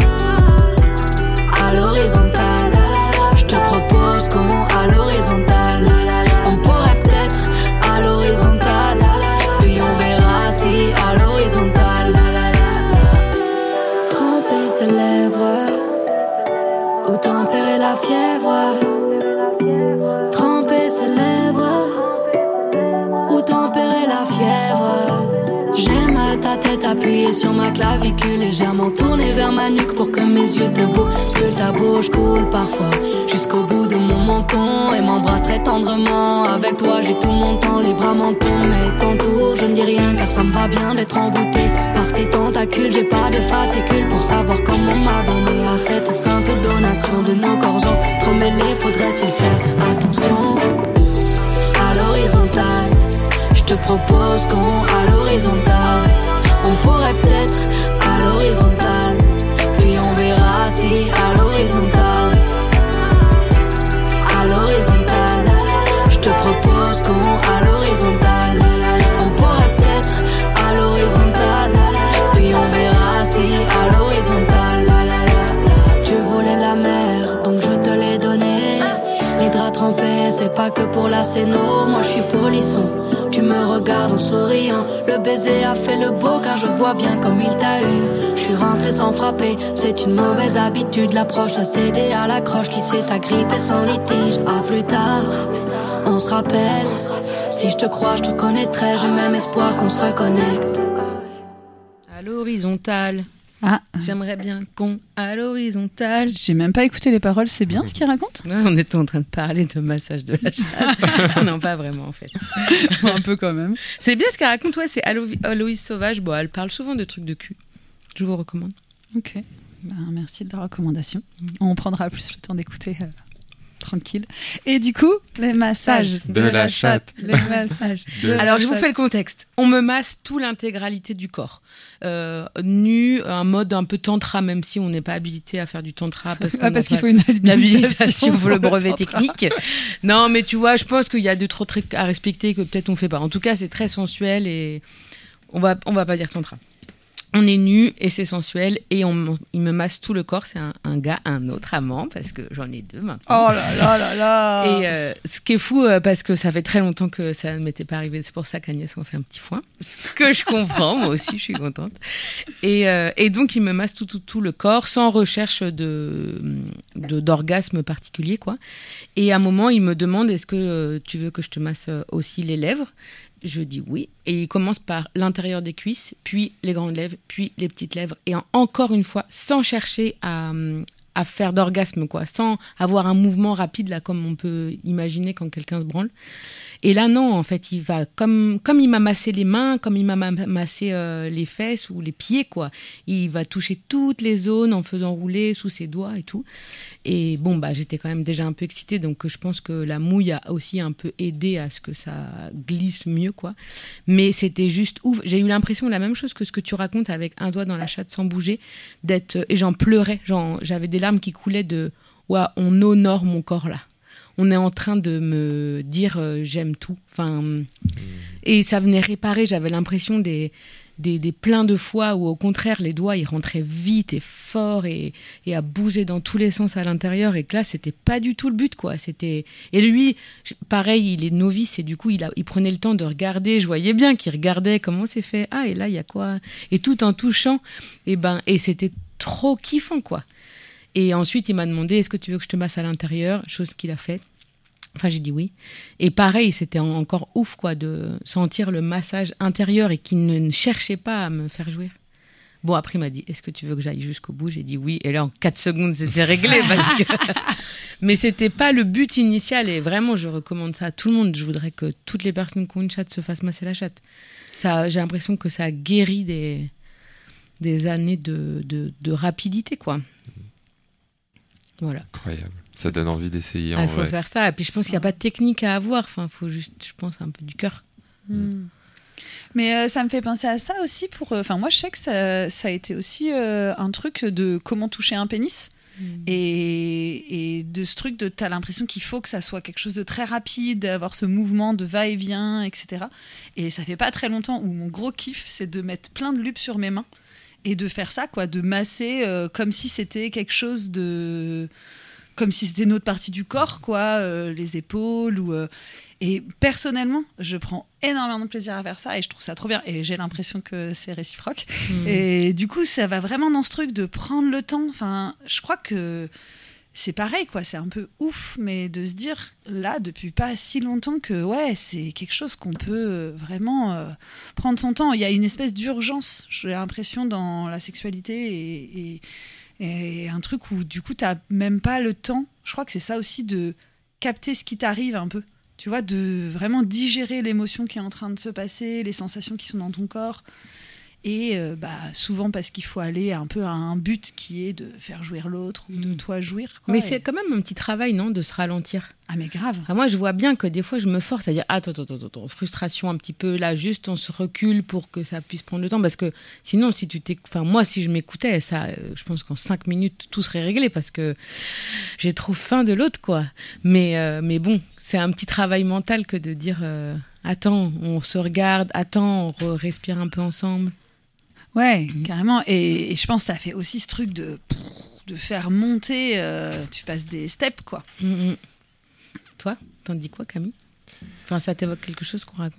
S6: À l'horizontale, je te propose qu'on à l'horizontale. On pourrait peut-être à l'horizontale, puis on verra si à l'horizontale. Tremper ses lèvres ou tempérer la fièvre. Tremper ses lèvres ou tempérer la fièvre. J'aime ta tête appuyée sur ma clavicule, légèrement tournée vers ma nuque pour que mes yeux te bousent. Que ta bouche coule parfois jusqu'au bout de mon menton et m'embrasse très tendrement. Avec toi j'ai tout mon temps, les bras m'en tombent. Mais t'entoure, je ne dis rien car ça me va bien d'être envoûté par tes tentacules. J'ai pas de fascicule pour savoir comment on m'a donné à cette sainte donation de nos corps entremêlés. Faudrait-il faire attention? À l'horizontale, je te propose qu'on à l'horizontale. On pourrait peut-être à l'horizontale, puis on verra si à l'horizontale. À l'horizontale, je te propose qu'on à l'horizontale. On pourrait peut-être à l'horizontale, puis on verra si à l'horizontale. Tu voulais la mer, donc je te l'ai donnée. Les draps trempés, c'est pas que pour la scéno. Moi je suis polisson, tu me regardes en souriant. Le baiser a fait le beau car je vois bien comme il t'a eu. Je suis rentré sans frapper, c'est une mauvaise habitude. L'approche a cédé à l'accroche qui s'est agrippée sans litige. À plus tard, on se rappelle. Si je te crois, je te connaîtrai. J'ai même espoir qu'on se reconnecte.
S2: À l'horizontale.
S1: Ah,
S2: J'aimerais bien qu'on à l'horizontale.
S1: j'ai même pas écouté les paroles, c'est bien ce qu'il raconte?
S2: Ouais, on était en train de parler de massage de la chatte. Non, pas vraiment en fait.
S1: Un peu quand même.
S2: C'est bien ce qu'elle raconte, ouais, c'est Aloïse Sauvage. Bon, elle parle souvent de trucs de cul. Je vous recommande.
S1: Ok, merci de la recommandation. On prendra plus le temps d'écouter tranquille. Et du coup, les massages
S3: De la chatte.
S1: Les massages de
S2: Alors,
S1: la
S2: je vous
S1: chatte.
S2: fais le contexte. On me masse toute l'intégralité du corps. Nu, un mode un peu tantra, même si on n'est pas habilité à faire du tantra. Parce,
S1: Qu'il faut une
S2: habilitation pour le brevet
S1: tantra.
S2: technique. Non, mais tu vois, je pense qu'il y a 2-3 trucs à respecter que peut-être on fait pas. En tout cas, c'est très sensuel et on va pas dire tantra. On est nu et c'est sensuel et il me masse tout le corps. C'est un gars, un autre amant, parce que j'en ai 2 maintenant.
S1: Oh là là là là.
S2: Et ce qui est fou, parce que ça fait très longtemps que ça ne m'était pas arrivé. C'est pour ça qu'Agnès m'a fait un petit foin. Ce que je comprends, moi aussi, je suis contente. Et donc, il me masse tout le corps, sans recherche d'orgasme particulier, quoi. Et à un moment, il me demande, est-ce que tu veux que je te masse aussi les lèvres? Je dis oui. Et il commence par l'intérieur des cuisses, puis les grandes lèvres, puis les petites lèvres. Et encore une fois, sans chercher à faire d'orgasme, quoi, sans avoir un mouvement rapide, là, comme on peut imaginer quand quelqu'un se branle. Et là, non, en fait, il va, comme il m'a massé les mains, comme il m'a massé les fesses ou les pieds, quoi. Il va toucher toutes les zones en faisant rouler sous ses doigts et tout. Et bon, bah, j'étais quand même déjà un peu excitée, donc je pense que la mouille a aussi un peu aidé à ce que ça glisse mieux, quoi. Mais c'était juste ouf. J'ai eu l'impression la même chose que ce que tu racontes, avec un doigt dans la chatte sans bouger, et j'en pleurais. J'avais des larmes qui coulaient de « ouais, on honore mon corps là ». On est en train de me dire j'aime tout. Enfin, et ça venait réparer. J'avais l'impression des pleins de fois où, au contraire, les doigts ils rentraient vite et fort et à bouger dans tous les sens à l'intérieur. Et que là, c'était pas du tout le but, quoi. Et lui, pareil, il est novice et du coup, il prenait le temps de regarder. Je voyais bien qu'il regardait comment c'est fait. Ah, et là, il y a quoi? Et tout en touchant. Et c'était trop kiffant, quoi. Et ensuite, il m'a demandé, est-ce que tu veux que je te masse à l'intérieur? Chose qu'il a faite. Enfin, j'ai dit oui. Et pareil, c'était encore ouf, quoi, de sentir le massage intérieur et qu'il ne cherchait pas à me faire jouir. Bon, après, il m'a dit, est-ce que tu veux que j'aille jusqu'au bout? J'ai dit oui. Et là, en 4 secondes, c'était réglé. parce que... Mais c'était pas le but initial. Et vraiment, je recommande ça à tout le monde. Je voudrais que toutes les personnes qui ont une chatte se fassent masser la chatte. Ça, j'ai l'impression que ça guérit des années de rapidité, quoi. Voilà.
S3: Incroyable. Ça donne envie d'essayer en
S2: Il faut
S3: vrai.
S2: faire ça. Et puis je pense qu'il n'y a pas de technique à avoir. Enfin, il faut juste, je pense, un peu du cœur.
S1: Mais ça me fait penser à ça aussi enfin moi je sais que ça a été aussi un truc de comment toucher un pénis. Et de ce truc de t'as l'impression qu'il faut que ça soit quelque chose de très rapide, d'avoir ce mouvement de va-et-vient, etc. Et ça fait pas très longtemps où mon gros kiff c'est de mettre plein de lube sur mes mains et de faire ça, quoi, de masser comme si c'était quelque chose de... comme si c'était une autre partie du corps, quoi, les épaules ou... Et personnellement, je prends énormément de plaisir à faire ça et je trouve ça trop bien. Et j'ai l'impression que c'est réciproque. Et du coup, ça va vraiment dans ce truc de prendre le temps. Enfin, je crois que c'est pareil, quoi. C'est un peu ouf, mais de se dire, là, depuis pas si longtemps que, ouais, c'est quelque chose qu'on peut vraiment prendre son temps. Il y a une espèce d'urgence, j'ai l'impression, dans la sexualité et un truc où, du coup, t'as même pas le temps. Je crois que c'est ça aussi, de capter ce qui t'arrive un peu. Tu vois, de vraiment digérer l'émotion qui est en train de se passer, les sensations qui sont dans ton corps. Et souvent parce qu'il faut aller un peu à un but qui est de faire jouir l'autre ou de toi jouir, quoi.
S2: Mais c'est quand même un petit travail, non, de se ralentir.
S1: Ah mais grave.
S2: Enfin, moi, je vois bien que des fois, je me force à dire attends, frustration un petit peu, là, juste on se recule pour que ça puisse prendre le temps. Parce que sinon, moi, si je m'écoutais, ça, je pense qu'en 5 minutes, tout serait réglé parce que j'ai trop faim de l'autre, quoi. Mais bon, c'est un petit travail mental que de dire attends, on se regarde, attends, on respire un peu ensemble.
S1: Ouais, carrément. Et je pense que ça fait aussi ce truc de faire monter, tu passes des steps, quoi.
S2: Toi, t'en dis quoi, Camille ? Enfin, ça t'évoque quelque chose qu'on raconte ?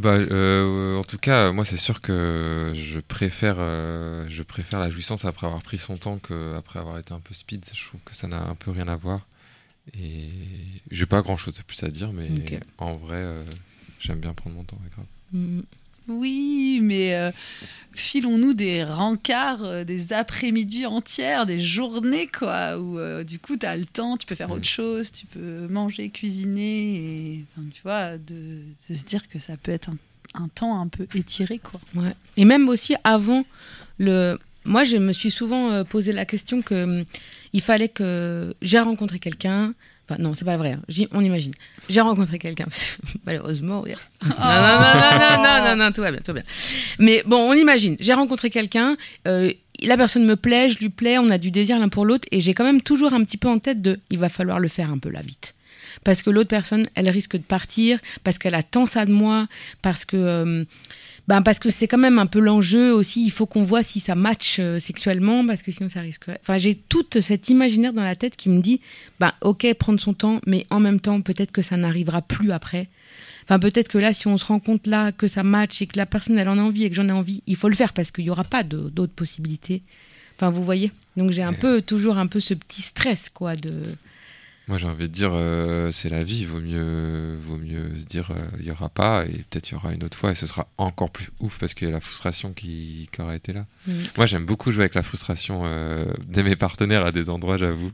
S3: En tout cas, moi, c'est sûr que je préfère la jouissance après avoir pris son temps qu'après avoir été un peu speed. Je trouve que ça n'a un peu rien à voir. Et j'ai pas grand-chose de plus à dire, mais en vrai, j'aime bien prendre mon temps, ouais, grave.
S1: Oui, mais filons-nous des rencarts, des après-midi entières, des journées, quoi, où du coup, t'as le temps, tu peux faire autre chose, tu peux manger, cuisiner, et enfin, tu vois, de se dire que ça peut être un temps un peu étiré, quoi.
S2: Ouais. Et même aussi avant moi, je me suis souvent posé la question que il fallait que j'ai rencontré quelqu'un. Enfin, non, c'est pas vrai. On imagine. J'ai rencontré quelqu'un. Malheureusement. Non, tout va bien. Mais bon, on imagine. J'ai rencontré quelqu'un. La personne me plaît, je lui plais. On a du désir l'un pour l'autre. Et j'ai quand même toujours un petit peu en tête il va falloir le faire un peu là, vite. Parce que l'autre personne, elle risque de partir. Parce qu'elle attend ça de moi. Parce que c'est quand même un peu l'enjeu aussi. Il faut qu'on voit si ça match sexuellement, parce que sinon ça risquerait. Enfin, j'ai toute cette imaginaire dans la tête qui me dit, ok, prendre son temps, mais en même temps, peut-être que ça n'arrivera plus après. Enfin, peut-être que là, si on se rend compte là que ça match et que la personne elle en a envie et que j'en ai envie, il faut le faire parce qu'il y aura pas d'autres possibilités. Enfin, vous voyez. Donc j'ai toujours un peu ce petit stress, quoi, de.
S3: Moi, j'ai envie de dire, c'est la vie. Vaut mieux se dire, il y aura pas, et peut-être il y aura une autre fois, et ce sera encore plus ouf parce qu'il y a la frustration qui aura été là. Moi, j'aime beaucoup jouer avec la frustration de mes partenaires à des endroits, j'avoue.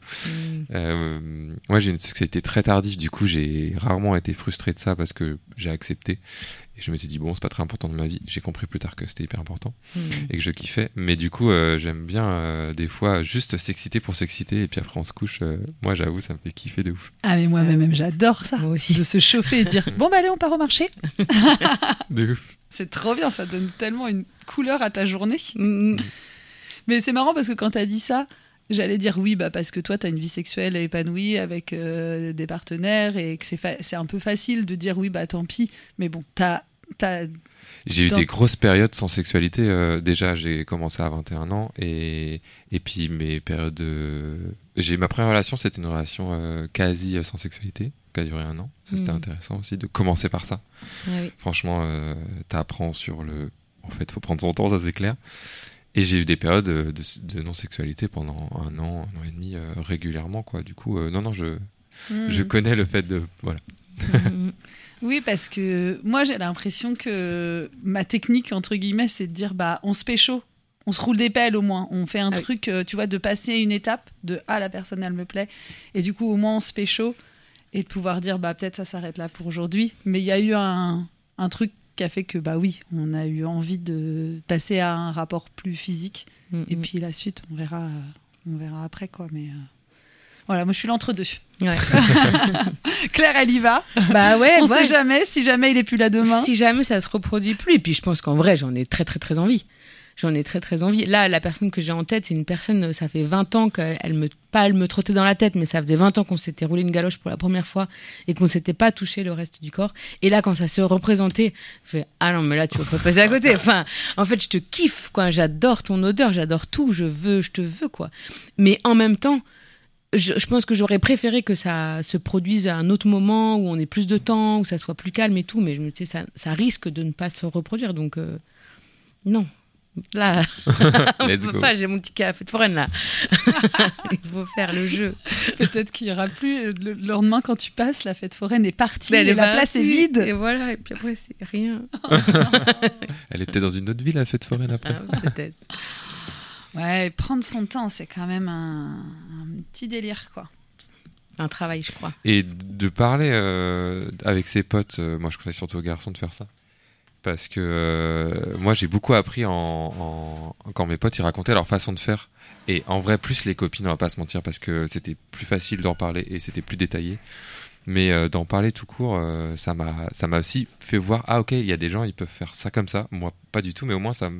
S3: Moi, j'ai une sexualité très tardive, du coup, j'ai rarement été frustré de ça parce que j'ai accepté. Et je m'étais dit, bon, c'est pas très important de ma vie. J'ai compris plus tard que c'était hyper important et que je kiffais. Mais du coup, j'aime bien des fois juste s'exciter pour s'exciter et puis après on se couche. Moi, j'avoue, ça me fait kiffer de ouf.
S1: Ah, mais moi-même, j'adore ça.
S2: Moi aussi.
S1: De se chauffer et de dire, bon, allez, on part au marché.
S3: De ouf.
S1: C'est trop bien, ça donne tellement une couleur à ta journée. Mais c'est marrant parce que quand t'as dit ça, j'allais dire oui, parce que toi, t'as une vie sexuelle épanouie avec des partenaires et que c'est un peu facile de dire oui, tant pis. Mais bon,
S3: j'ai eu des grosses périodes sans sexualité. Déjà, j'ai commencé à 21 ans et puis mes périodes ma première relation, c'était une relation quasi sans sexualité, qui a duré 1 an. Ça, c'était intéressant aussi de commencer par ça.
S2: Oui.
S3: Franchement, t'apprends sur En fait, faut prendre son temps, ça c'est clair. Et j'ai eu des périodes de non-sexualité pendant 1 an, 1 an et demi, régulièrement, quoi. Du coup, je connais le fait de... Voilà.
S1: Oui, parce que moi, j'ai l'impression que ma technique, entre guillemets, c'est de dire, on se pécho, on se roule des pelles au moins. On fait un truc, tu vois, de passer une étape de « Ah, la personne, elle me plaît ». Et du coup, au moins, on se pécho et de pouvoir dire, peut-être ça s'arrête là pour aujourd'hui. Mais il y a eu un truc qui a fait que, oui, on a eu envie de passer à un rapport plus physique. Et puis la suite, on verra après, quoi. Voilà, moi je suis l'entre-deux.
S2: Ouais.
S1: Claire, elle y va.
S2: Bah ouais,
S1: On
S2: ouais.
S1: sait jamais, si jamais il est plus là demain.
S2: Si jamais ça se reproduit plus. Et puis je pense qu'en vrai, j'en ai très très très envie. J'en ai très très envie. Là, la personne que j'ai en tête, c'est une personne, ça fait 20 ans qu'elle me trottait dans la tête, mais ça faisait 20 ans qu'on s'était roulé une galoche pour la première fois et qu'on s'était pas touché le reste du corps. Et là, quand ça se représentait, je fais, ah non, mais là, tu vas pas passer à côté. Enfin, en fait, je te kiffe, quoi. J'adore ton odeur, j'adore tout, je te veux, quoi. Mais en même temps, je pense que j'aurais préféré que ça se produise à un autre moment où on ait plus de temps, où ça soit plus calme et tout, mais je me dis, ça risque de ne pas se reproduire, donc non. Là, on
S3: Let's
S2: peut
S3: go.
S2: pas, j'ai mon petit café de foraine là. Il faut faire le jeu.
S1: Peut-être qu'il y aura plus le lendemain quand tu passes, la fête foraine est partie,
S2: Elle
S1: et
S2: est
S1: la place est
S2: partie,
S1: vide.
S2: Et voilà, et puis après, c'est rien.
S3: Elle était dans une autre ville, la fête foraine, après.
S2: Ah, peut-être.
S1: Ouais, prendre son temps, c'est quand même un petit délire, quoi.
S2: Un travail, je crois.
S3: Et de parler avec ses potes, moi je conseille surtout aux garçons de faire ça. Parce que moi j'ai beaucoup appris quand mes potes ils racontaient leur façon de faire. Et en vrai, plus les copines, on va pas se mentir, parce que c'était plus facile d'en parler et c'était plus détaillé. Mais d'en parler tout court, ça m'a aussi fait voir, ah ok, il y a des gens, ils peuvent faire ça comme ça. Moi, pas du tout, mais au moins ça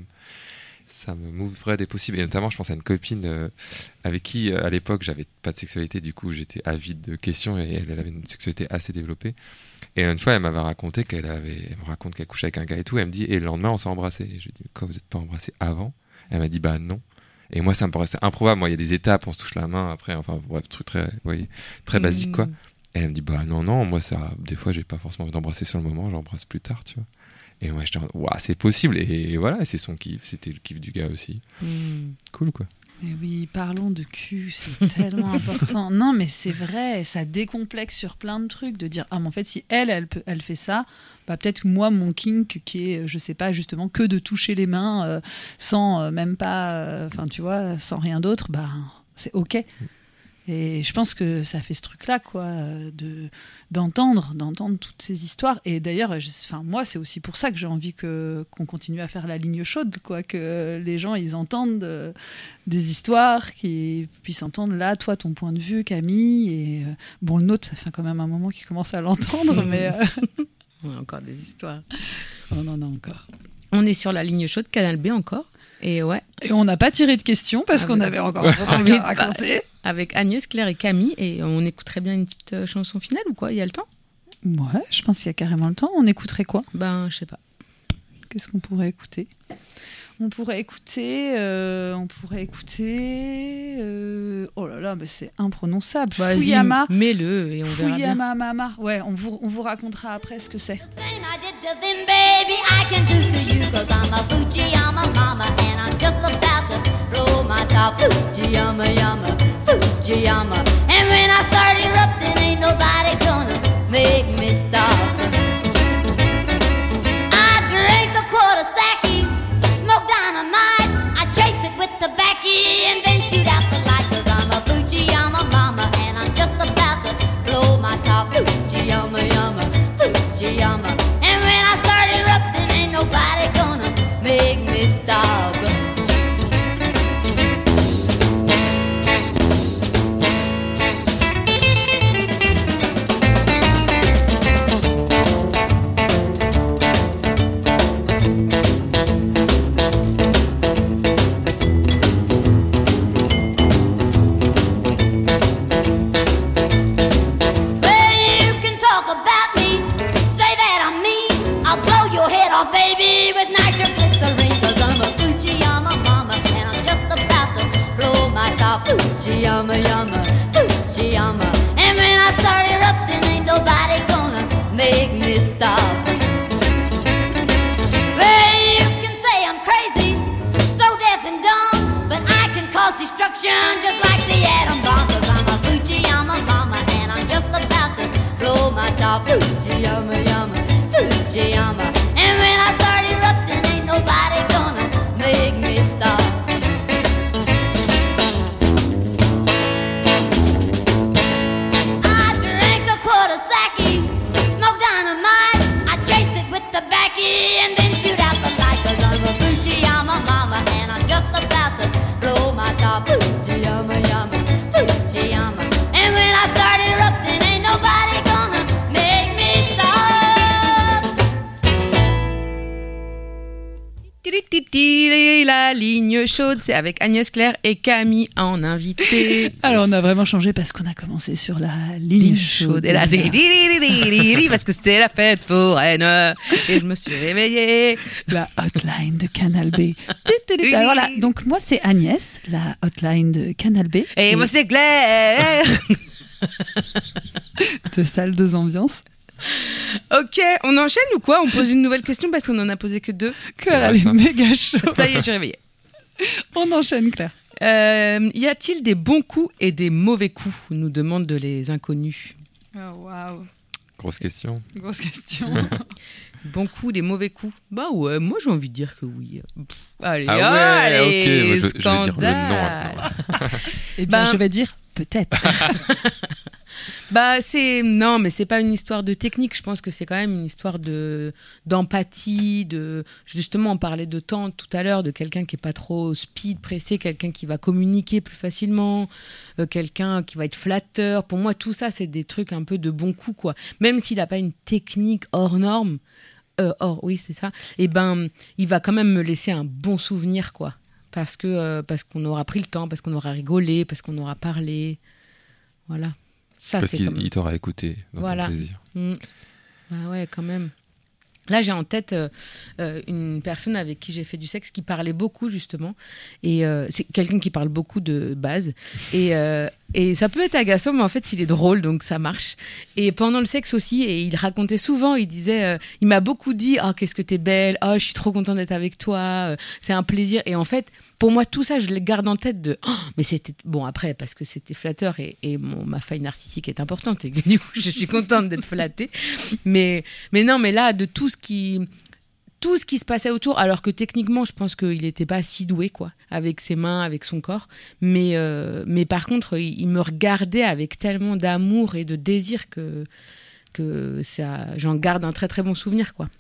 S3: me m'ouvrait des possibles. Et notamment, je pense à une copine avec qui, à l'époque, j'avais pas de sexualité. Du coup, j'étais avide de questions et elle avait une sexualité assez développée. Et une fois, elle m'avait raconté elle me raconte qu'elle couchait avec un gars et tout. Elle me dit, et le lendemain, on s'est embrassé. Et je lui ai dit, quoi, vous êtes pas embrassé avant? Elle m'a dit, bah non. Et moi, ça me paraissait improbable. Moi, il y a des étapes, on se touche la main après. Enfin, bref, truc très, vous voyez, très basique, quoi. Et elle me dit, bah non, moi, ça, des fois, j'ai pas forcément envie d'embrasser sur le moment, j'embrasse plus tard, tu vois. Et moi, j'étais en mode, waouh, c'est possible. Et voilà, c'est son kiff, c'était le kiff du gars aussi. Cool, quoi.
S1: Mais oui, parlons de cul, c'est tellement important. Non, mais c'est vrai, ça décomplexe sur plein de trucs, de dire, ah, mais en fait, si elle fait ça, bah, peut-être que moi, mon kink, qui est, je sais pas, justement, que de toucher les mains sans même pas, enfin, tu vois, sans rien d'autre, bah, c'est OK. Et je pense que ça fait ce truc-là, quoi, d'entendre toutes ces histoires. Et d'ailleurs, moi, c'est aussi pour ça que j'ai envie qu'on continue à faire la ligne chaude, quoi, que les gens, ils entendent des histoires, qu'ils puissent entendre là, toi, ton point de vue, Camille. Et bon, le nôtre, ça fait quand même un moment qu'ils commencent à l'entendre, mais
S2: On a encore des histoires.
S1: on en a encore.
S2: On est sur la ligne chaude, Canal B encore. Et ouais,
S1: Et on n'a pas tiré de questions parce qu'on
S2: ouais.
S1: avait encore un truc à raconter.
S2: avec Agnès, Claire et Camille. Et on écouterait bien une petite chanson finale ou quoi? Il y a le temps?
S1: Ouais, je pense qu'il y a carrément le temps. On écouterait quoi?
S2: Ben, je sais pas.
S1: Qu'est-ce qu'on pourrait écouter? On pourrait écouter. Oh là là, mais c'est imprononçable.
S2: Vas-y,
S1: Fuyama.
S2: mets-le et on verra bien.
S1: Fuyama Mama. Ouais, on vous racontera après ce que c'est.
S7: Same I did to them, baby, I can do to you, 'cause I'm a Fujiyama mama, and I'm just about to blow my top. Fujiyama, yama, Fujiyama. And when I start erupting, ain't nobody gonna make me stop. I drink a quart of sake, smoke dynamite, I chase it with tobacco, and then shoot out the light, 'cause I'm a Fujiyama mama, and I'm just about to blow my top. Fujiyama, yama, Fujiyama. And when I start erupting, ain't nobody gonna make me stop. Well, you can talk about me, say that I'm mean. I'll blow your head off, baby, with nitroglycerine. 'Cause I'm a Fujiyama mama, and I'm just about to blow my top. Fujiyama, yama, Fujiyama. And when I start erupting, ain't nobody gonna make me stop. Well, you can say I'm crazy, so deaf and dumb, but I can cause destruction just like the atom bomb. 'Cause I'm a Fujiyama mama, and I'm just about to blow my top. Fujiyama, yama, Fujiyama. And when I start erupting, ain't nobody gonna make me stop. I drank a quart of sake, smoke dynamite, I chased it with tobacco, and then shoot out the light. 'Cause I'm a Fujiyama mama, and I'm just about to blow my top. Fujiyama, yama, Fujiyama. And
S2: la ligne chaude, c'est avec Agnès Claire et Camille en invité.
S1: Alors, on a vraiment changé parce qu'on a commencé sur la ligne chaude.
S2: Et là, c'est parce que c'était la fête foraine. Et je me suis réveillée.
S1: La hotline de Canal B. Alors voilà, donc moi, c'est Agnès, la hotline de Canal B.
S2: Et moi, c'est Claire.
S1: Deux salles, deux ambiances.
S2: Ok, on enchaîne ou quoi? On pose une nouvelle question parce qu'on en a posé que 2.
S1: Claire, elle est méga chaude.
S2: Ça y est, je suis réveillée.
S1: On enchaîne, Claire.
S2: Y a-t-il des bons coups et des mauvais coups? Nous demandent de les inconnus.
S1: Oh, waouh.
S3: Grosse question.
S1: Grosse question.
S2: Bons coups, des mauvais coups? Bah ouais, moi j'ai envie de dire que oui. Allez,
S3: Ah ouais,
S2: allez,
S3: ok, je vais dire le
S2: scandale.
S3: non maintenant.
S1: Eh bien,
S2: Ben-
S1: je vais dire peut-être.
S2: Bah non, mais c'est pas une histoire de technique. Je pense que c'est quand même une histoire d'empathie, justement on parlait de temps tout à l'heure, de quelqu'un qui est pas trop speed, pressé, quelqu'un qui va communiquer plus facilement, quelqu'un qui va être flatteur. Pour moi, tout ça, c'est des trucs un peu de bon coup, quoi. Même s'il a pas une technique hors norme, oui, c'est ça. Et ben, il va quand même me laisser un bon souvenir, quoi. Parce qu'on aura pris le temps, parce qu'on aura rigolé, parce qu'on aura parlé. Voilà. Ça,
S3: Parce
S2: c'est
S3: qu'il
S2: quand même...
S3: il t'aura écouté dans
S2: Voilà.
S3: ton plaisir.
S2: Bah ouais, quand même. Là, j'ai en tête une personne avec qui j'ai fait du sexe qui parlait beaucoup, justement. Et c'est quelqu'un qui parle beaucoup de base. Et ça peut être agaçant, mais en fait, il est drôle, donc ça marche. Et pendant le sexe aussi, et il racontait souvent, il disait, il m'a beaucoup dit, oh, qu'est-ce que t'es belle, oh, je suis trop content d'être avec toi, c'est un plaisir. Et en fait, pour moi, tout ça, je le garde en tête de, oh, mais c'était, bon, après, parce que c'était flatteur et ma faille narcissique est importante. Et du coup, je suis contente d'être flattée. Mais non, mais là, de tout ce qui se passait autour, alors que techniquement, je pense qu'il n'était pas si doué, quoi, avec ses mains, avec son corps. Mais par contre, il me regardait avec tellement d'amour et de désir que ça, j'en garde un très très bon souvenir, quoi.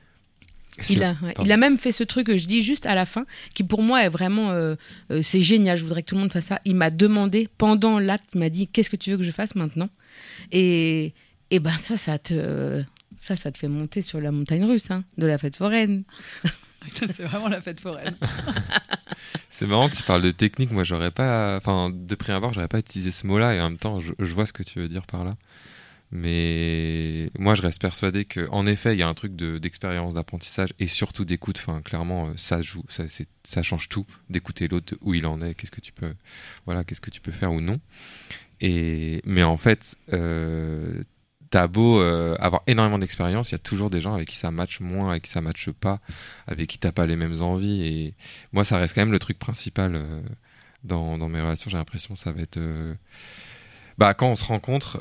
S2: Il a même fait ce truc que je dis juste à la fin, qui pour moi est vraiment, c'est génial. Je voudrais que tout le monde fasse ça. Il m'a demandé pendant l'acte, il m'a dit, qu'est-ce que tu veux que je fasse maintenant? Et ben ça te fait monter sur la montagne russe, hein, de la fête foraine.
S1: C'est vraiment la fête foraine.
S3: C'est marrant que tu parles de technique. Moi, de prime abord, j'aurais pas utilisé ce mot-là, et en même temps, je vois ce que tu veux dire par là. Mais moi, je reste persuadé qu'en effet, il y a un truc d'expérience, d'apprentissage et surtout d'écoute. Enfin, clairement, ça joue, ça change tout. D'écouter l'autre, où il en est, qu'est-ce que tu peux faire ou non. Mais en fait, t'as beau avoir énormément d'expérience, il y a toujours des gens avec qui ça matche moins, avec qui ça matche pas, avec qui t'as pas les mêmes envies. Et moi, ça reste quand même le truc principal dans mes relations. J'ai l'impression que ça va être quand on se rencontre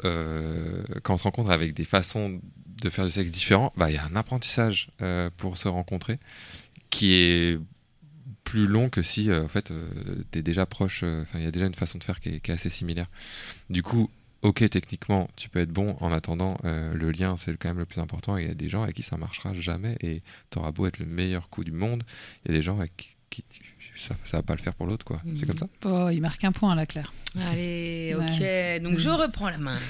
S3: avec des façons de faire du sexe différents, il y a un apprentissage pour se rencontrer qui est plus long que si en fait t'es déjà proche. Il y a déjà une façon de faire qui est assez similaire. Du coup, ok, techniquement, tu peux être bon. En attendant, le lien, c'est quand même le plus important. Il y a des gens avec qui ça marchera jamais et t'auras beau être le meilleur coup du monde, il y a des gens avec qui ça va pas le faire pour l'autre, quoi. C'est comme ça.
S1: Oh, il marque un point là, Claire.
S2: Allez, ok. Donc je reprends la main.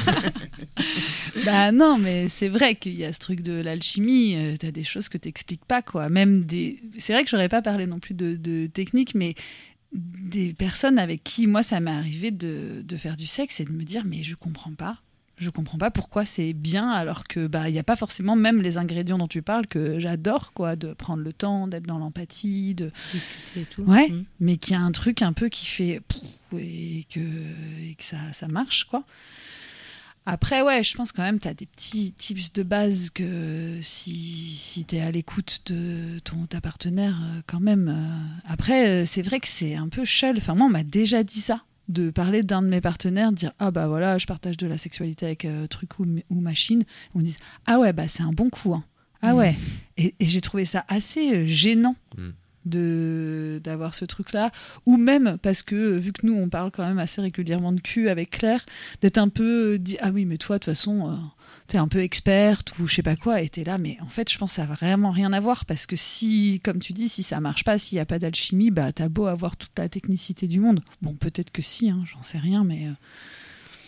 S1: Bah non, mais c'est vrai qu'il y a ce truc de l'alchimie. T'as des choses que t'expliques pas, quoi. C'est vrai que j'aurais pas parlé non plus de technique, mais des personnes avec qui, moi, ça m'est arrivé de faire du sexe et de me dire, mais je comprends pas pourquoi c'est bien, alors que il y a pas forcément même les ingrédients dont tu parles que j'adore, quoi, de prendre le temps, d'être dans l'empathie, de
S2: discuter et tout.
S1: Ouais, mais qu'il y a un truc un peu qui fait et que ça marche, quoi. Après, ouais, je pense quand même t'as des petits tips de base que si t'es à l'écoute de ta partenaire, quand même. Après, c'est vrai que c'est un peu shell. Enfin, moi, on m'a déjà dit ça, de parler d'un de mes partenaires, de dire ah bah voilà, je partage de la sexualité avec truc ou machine. On me dit ah ouais, c'est un bon coup, hein. Ah ouais. Et j'ai trouvé ça assez gênant. D'avoir ce truc-là, ou même parce que vu que nous on parle quand même assez régulièrement de cul avec Claire, d'être un peu dit ah oui mais toi de toute façon t'es un peu experte ou je sais pas quoi, et t'es là, mais en fait je pense que ça a vraiment rien à voir, parce que si, comme tu dis, si ça marche pas, s'il y a pas d'alchimie, t'as beau avoir toute la technicité du monde, bon peut-être que si, hein, j'en sais rien, mais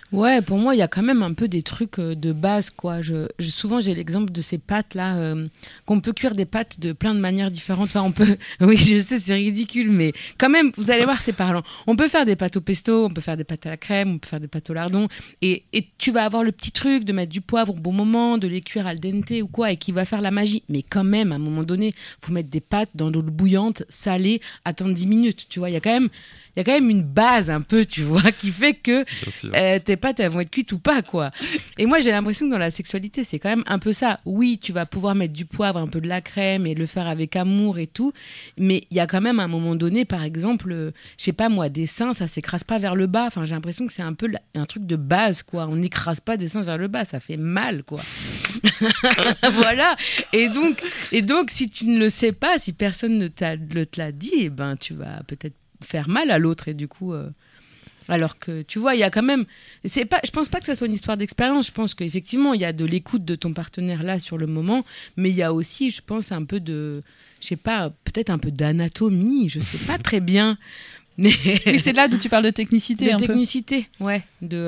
S2: Ouais, pour moi, il y a quand même un peu des trucs de base, quoi. Souvent, j'ai l'exemple de ces pâtes-là, qu'on peut cuire des pâtes de plein de manières différentes. Enfin, on peut... Oui, je sais, c'est ridicule, mais quand même, vous allez voir, c'est parlant. On peut faire des pâtes au pesto, on peut faire des pâtes à la crème, on peut faire des pâtes au lardon. Et tu vas avoir le petit truc de mettre du poivre au bon moment, de les cuire al dente ou quoi, et qui va faire la magie. Mais quand même, à un moment donné, faut mettre des pâtes dans de l'eau bouillante, salée, attendre 10 minutes, tu vois. Il y a quand même une base un peu, tu vois, qui fait que tes pâtes, elles vont être cuites ou pas, quoi. Et moi, j'ai l'impression que dans la sexualité, c'est quand même un peu ça. Oui, tu vas pouvoir mettre du poivre, un peu de la crème et le faire avec amour et tout. Mais il y a quand même un moment donné, par exemple, je sais pas moi, des seins, ça s'écrase pas vers le bas. Enfin, j'ai l'impression que c'est un peu un truc de base, quoi. On n'écrase pas des seins vers le bas, ça fait mal, quoi. Voilà. Et donc, si tu ne le sais pas, si personne ne te l'a dit, eh ben, tu vas peut-être faire mal à l'autre et du coup alors que tu vois il y a quand même je pense pas que ça soit une histoire d'expérience, je pense qu'effectivement il y a de l'écoute de ton partenaire là sur le moment, mais il y a aussi je pense un peu de je sais pas, peut-être un peu d'anatomie, je sais pas très bien, mais
S1: Oui, c'est là d'où tu parles de technicité,
S2: ouais,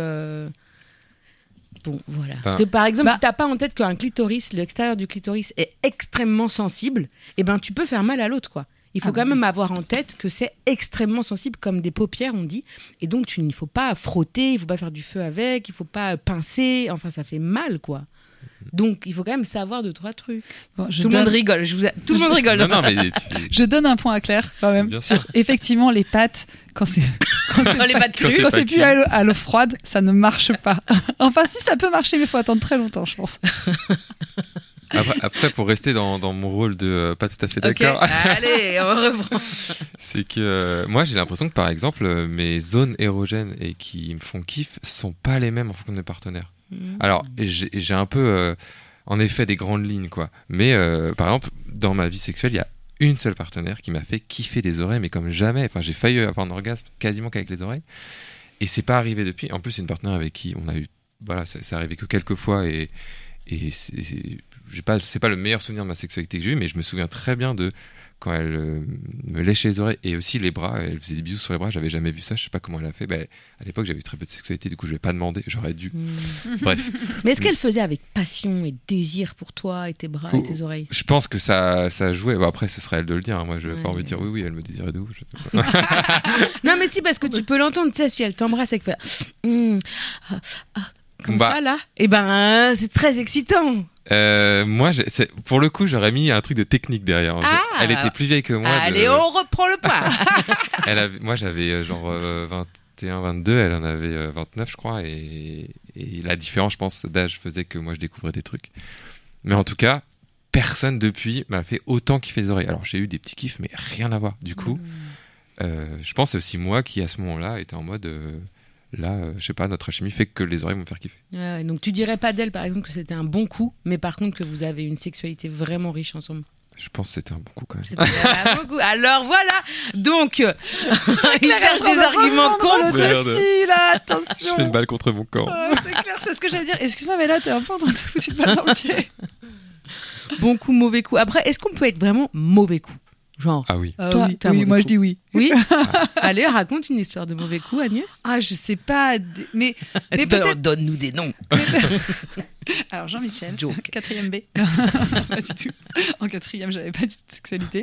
S2: bon, voilà.
S3: Ben,
S2: Par exemple, si t'as pas en tête qu'un clitoris, l'extérieur du clitoris est extrêmement sensible, eh ben tu peux faire mal à l'autre, quoi. Il faut quand même avoir en tête que c'est extrêmement sensible, comme des paupières, on dit. Et donc, il ne faut pas frotter, il ne faut pas faire du feu avec, il ne faut pas pincer. Enfin, ça fait mal, quoi. Donc, il faut quand même savoir 2-3 trucs.
S1: Bon,
S2: tout le monde rigole. Tout le monde rigole.
S3: Non, mais
S1: Je donne un point à Claire, quand même.
S3: Bien sûr.
S1: Effectivement, les pâtes, quand c'est
S2: les pâtes crues,
S1: quand c'est plus à l'eau froide, ça ne marche pas. Enfin, si, ça peut marcher, mais il faut attendre très longtemps, je pense.
S3: Après, pour rester dans mon rôle de pas tout à fait d'accord,
S2: allez, on reprend.
S3: c'est que moi j'ai l'impression que par exemple mes zones érogènes et qui me font kiff sont pas les mêmes en fonction de mes partenaires. Alors j'ai un peu en effet des grandes lignes, quoi. Mais par exemple dans ma vie sexuelle il y a une seule partenaire qui m'a fait kiffer des oreilles, mais comme jamais. Enfin, j'ai failli avoir un orgasme quasiment qu'avec les oreilles, et c'est pas arrivé depuis. En plus c'est une partenaire avec qui on a eu, voilà, c'est arrivé que quelques fois, et c'est pas le meilleur souvenir de ma sexualité que j'ai eu, mais je me souviens très bien de quand elle me léchait les oreilles et aussi les bras. Elle faisait des bisous sur les bras, j'avais jamais vu ça, je sais pas comment elle a fait. À l'époque j'avais très peu de sexualité, du coup je vais pas demander, j'aurais dû. Bref.
S2: Mais est-ce qu'elle faisait avec passion et désir pour toi et tes bras et tes oreilles?
S3: Je pense que ça jouait. Bon, après ce serait elle de le dire, hein. Moi je n'ai pas envie de dire oui elle me désirait de ouf.
S2: Non mais si, parce que tu peux l'entendre, tu sais, si elle t'embrasse et que comme ça là, et ben c'est très excitant.
S3: Moi, pour le coup, j'aurais mis un truc de technique derrière. Elle était plus vieille que moi.
S2: Allez, on reprend le point.
S3: Moi, j'avais genre 21, 22, elle en avait 29, je crois. Et la différence, je pense, d'âge faisait que moi, je découvrais des trucs. Mais en tout cas, personne depuis m'a fait autant kiffer les oreilles. Alors, j'ai eu des petits kiffs, mais rien à voir. Du coup, je pense que c'est aussi moi qui, à ce moment-là, était en mode... Là, je sais pas, notre alchimie fait que les oreilles vont me faire kiffer.
S2: Ouais, donc tu dirais pas d'elle, par exemple, que c'était un bon coup, mais par contre que vous avez une sexualité vraiment riche ensemble.
S3: Je pense que c'était un bon coup quand même.
S2: C'était un bon coup. Alors voilà, donc il cherche des arguments contre.
S1: Si, là, attention.
S3: Je fais une balle contre mon corps.
S1: C'est clair, c'est ce que j'allais dire. Excuse-moi, mais là, t'es un peu en train de te foutre une balle dans le pied.
S2: Bon coup, mauvais coup. Après, est-ce qu'on peut être vraiment mauvais coup? Genre,
S3: ah oui.
S2: Toi,
S1: oui, moi je dis oui.
S2: Oui. Allez, raconte une histoire de mauvais coup, Agnès.
S1: Ah, je sais pas, mais peut-être...
S2: Donne-nous des noms.
S1: Alors Jean-Michel,
S2: Joke.
S1: 4e B. Pas du tout. En 4e, j'avais pas de sexualité.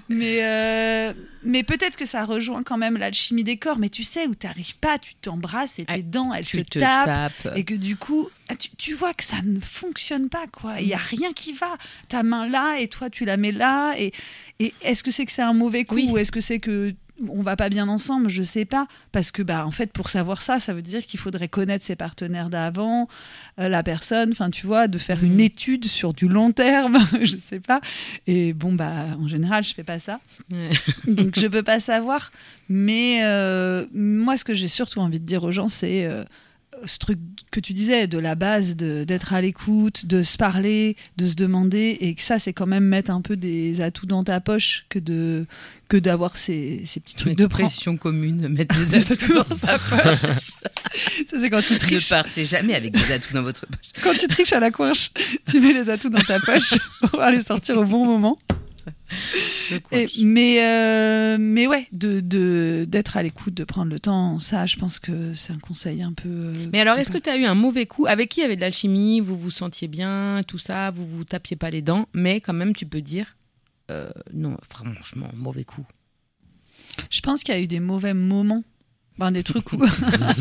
S1: Mais peut-être que ça rejoint quand même l'alchimie des corps. Mais tu sais, où t'arrives pas, tu t'embrasses et tes dents, elles se tapent. Et que du coup, tu vois que ça ne fonctionne pas, quoi. Il y a rien qui va. Ta main là et toi, tu la mets là. Et est-ce que c'est un mauvais coup, ou est-ce que c'est que on va pas bien ensemble? Je sais pas, parce que en fait, pour savoir ça veut dire qu'il faudrait connaître ses partenaires d'avant, la personne, enfin tu vois, de faire une étude sur du long terme. Je sais pas. Et bon en général je fais pas ça, donc je peux pas savoir. Mais moi, ce que j'ai surtout envie de dire aux gens, c'est ce truc que tu disais, de la base, d'être à l'écoute, de se parler, de se demander, et que ça, c'est quand même mettre un peu des atouts dans ta poche que d'avoir ces petits trucs de
S2: pression commune, mettre des atouts dans sa poche.
S1: Ça, c'est quand tu triches.
S2: Ne partez jamais avec des atouts dans votre poche.
S1: Quand tu triches à la coinche, tu mets les atouts dans ta poche pour pouvoir les sortir au bon moment. Mais ouais, d'être à l'écoute, de prendre le temps, ça, je pense que c'est un conseil un peu.
S2: Mais alors, est-ce que tu as eu un mauvais coup? Avec qui il y avait de l'alchimie? Vous vous sentiez bien, tout ça, vous vous tapiez pas les dents, mais quand même, tu peux dire non, franchement, mauvais coup.
S1: Je pense qu'il y a eu des mauvais moments. Ben, des trucs où.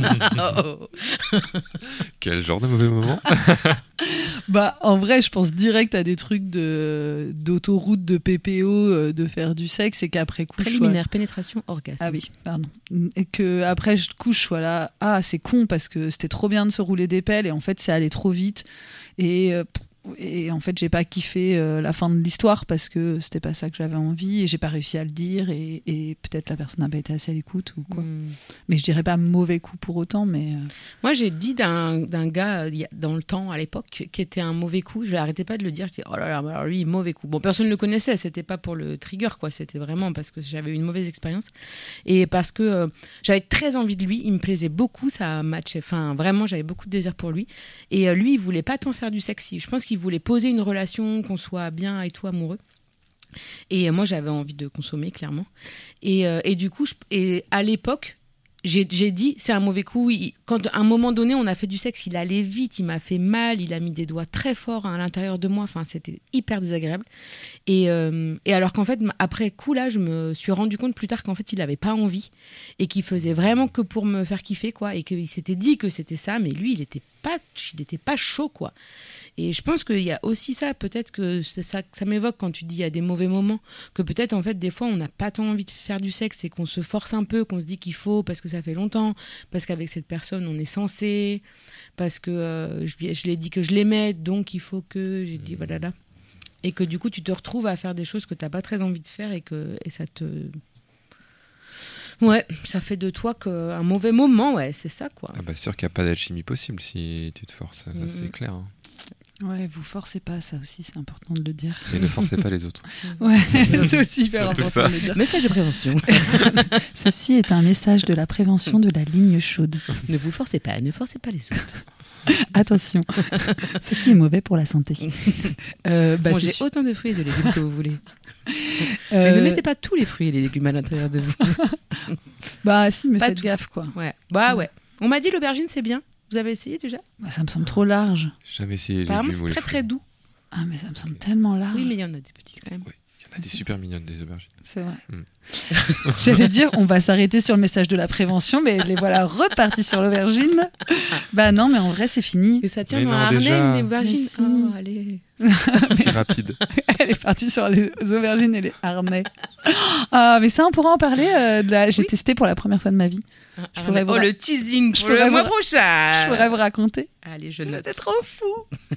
S3: Quel genre de mauvais moment?
S1: Bah, en vrai, je pense direct à des trucs d'autoroute, de PPO, de faire du sexe et qu'après coup.
S2: Préliminaire, pénétration, orgasme.
S1: Ah oui, pardon. Et que après je couche, voilà. Ah, c'est con parce que c'était trop bien de se rouler des pelles et en fait, c'est allé trop vite. Et en fait, j'ai pas kiffé la fin de l'histoire parce que c'était pas ça que j'avais envie et j'ai pas réussi à le dire et peut-être la personne n'a pas été assez à l'écoute ou quoi. Mais je dirais pas mauvais coup pour autant, mais...
S2: Moi, j'ai dit d'un gars dans le temps, à l'époque, qui était un mauvais coup. Je n'arrêtais pas de le dire. Je disais, oh là là, alors lui, mauvais coup. Bon, personne ne le connaissait. C'était pas pour le trigger, quoi. C'était vraiment parce que j'avais eu une mauvaise expérience et parce que j'avais très envie de lui. Il me plaisait beaucoup, ça matchait. Enfin, vraiment, j'avais beaucoup de désir pour lui. Et lui, il voulait pas tant faire du sexy. Je pense qu'il voulait poser une relation, qu'on soit bien et tout amoureux. Et moi, j'avais envie de consommer, clairement. Et du coup, à l'époque, j'ai dit, c'est un mauvais coup. Quand à un moment donné, on a fait du sexe, il allait vite, il m'a fait mal, il a mis des doigts très forts à l'intérieur de moi. Enfin, c'était hyper désagréable. Et alors qu'en fait, après coup, là, je me suis rendu compte plus tard qu'en fait, il avait pas envie et qu'il faisait vraiment que pour me faire kiffer, quoi. Et qu'il s'était dit que c'était ça, mais lui, il était pas chaud, quoi. Et je pense qu'il y a aussi ça, peut-être que ça m'évoque quand tu dis il y a des mauvais moments, que peut-être en fait des fois on n'a pas tant envie de faire du sexe et qu'on se force un peu, qu'on se dit qu'il faut parce que ça fait longtemps, parce qu'avec cette personne on est censé, parce que je l'ai dit que je l'aimais, donc il faut que, j'ai dit voilà là. Et que du coup tu te retrouves à faire des choses que tu n'as pas très envie de faire et ça te... Ouais, ça fait de toi un mauvais moment, ouais, c'est ça, quoi.
S3: Ah bah sûr qu'il n'y a pas d'alchimie possible si tu te forces, ça c'est clair. Hein.
S1: Ouais, vous forcez pas, ça aussi, c'est important de le dire.
S3: Et ne forcez pas les autres.
S1: Ouais, c'est aussi hyper important de le dire.
S2: Message de prévention.
S1: Ceci est un message de la prévention de la ligne chaude.
S2: Ne vous forcez pas les autres.
S1: Attention, ceci est mauvais pour la santé.
S2: Mangez autant de fruits et de légumes que vous voulez. Mais ne mettez pas tous les fruits et les légumes à l'intérieur de vous.
S1: Bah si, mais
S2: pas
S1: faites
S2: tout.
S1: gaffe, quoi.
S2: Ouais. Bah ouais. On m'a dit l'aubergine c'est bien. Vous avez essayé déjà?
S1: Bah, ça me semble trop large.
S3: Jamais essayé les
S2: apparemment
S3: légumes ou
S2: c'est
S3: les
S2: très
S3: fruits.
S2: très doux.
S1: Ah mais ça me semble tellement large.
S2: Oui, mais il y en a des petites quand même.
S3: Ouais. Il y en a des super mignonnes des aubergines.
S1: C'est vrai. J'allais dire, on va s'arrêter sur le message de la prévention, mais les voilà repartis sur l'aubergine. Bah non, mais en vrai, c'est fini.
S2: Et ça tient
S3: Mais
S2: dans
S3: non,
S2: un harnais,
S3: déjà.
S2: une aubergine.
S1: Mais si.
S2: Oh, allez.
S3: Si rapide.
S1: Elle est partie sur les aubergines et les harnais. Ah, mais ça, on pourra en parler. J'ai testé pour la première fois de ma vie. Je pourrais vous
S2: le teasing
S1: je
S2: pour le
S1: pourrais
S2: mois
S1: vous-
S2: prochain.
S1: Je pourrais vous raconter.
S2: Allez, je note.
S1: C'était trop fou.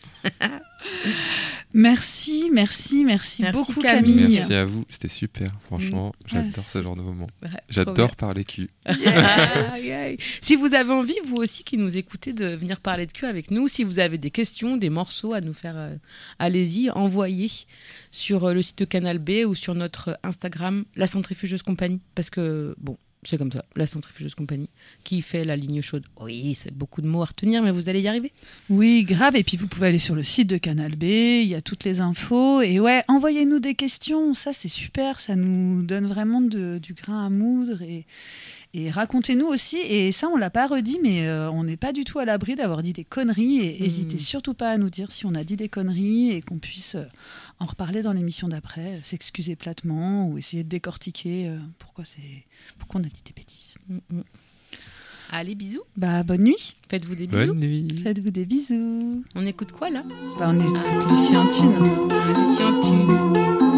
S1: Merci beaucoup
S2: Camille.
S1: Camille.
S3: Merci à vous, c'était super. Franchement, j'adore ce genre de moment. J'adore parler cul.
S2: Si vous avez envie, vous aussi qui nous écoutez, de venir parler de cul avec nous, si vous avez des questions, des morceaux à nous faire, allez-y, envoyez sur le site de Canal B ou sur notre Instagram, La Centrifugeuse Compagnie. Parce que, bon, c'est comme ça, La Centrifugeuse Compagnie, qui fait la ligne chaude. Oui, c'est beaucoup de mots à retenir, mais vous allez y arriver.
S1: Oui, grave. Et puis vous pouvez aller sur le site de Canal B, il y a toutes les infos. Et ouais, envoyez-nous des questions, ça c'est super, ça nous donne vraiment du grain à moudre. Et racontez-nous aussi, et ça on l'a pas redit, mais on n'est pas du tout à l'abri d'avoir dit des conneries. Et n'hésitez surtout pas à nous dire si on a dit des conneries et qu'on puisse en reparler dans l'émission d'après, s'excuser platement ou essayer de décortiquer pourquoi on a dit des bêtises.
S2: Allez, bisous.
S1: Bah bonne nuit.
S2: Faites-vous des bisous.
S3: Bonne nuit.
S1: Faites-vous des bisous.
S2: On écoute quoi là?
S1: Bah on écoute Lucie en Thune.
S2: Lucie en tune.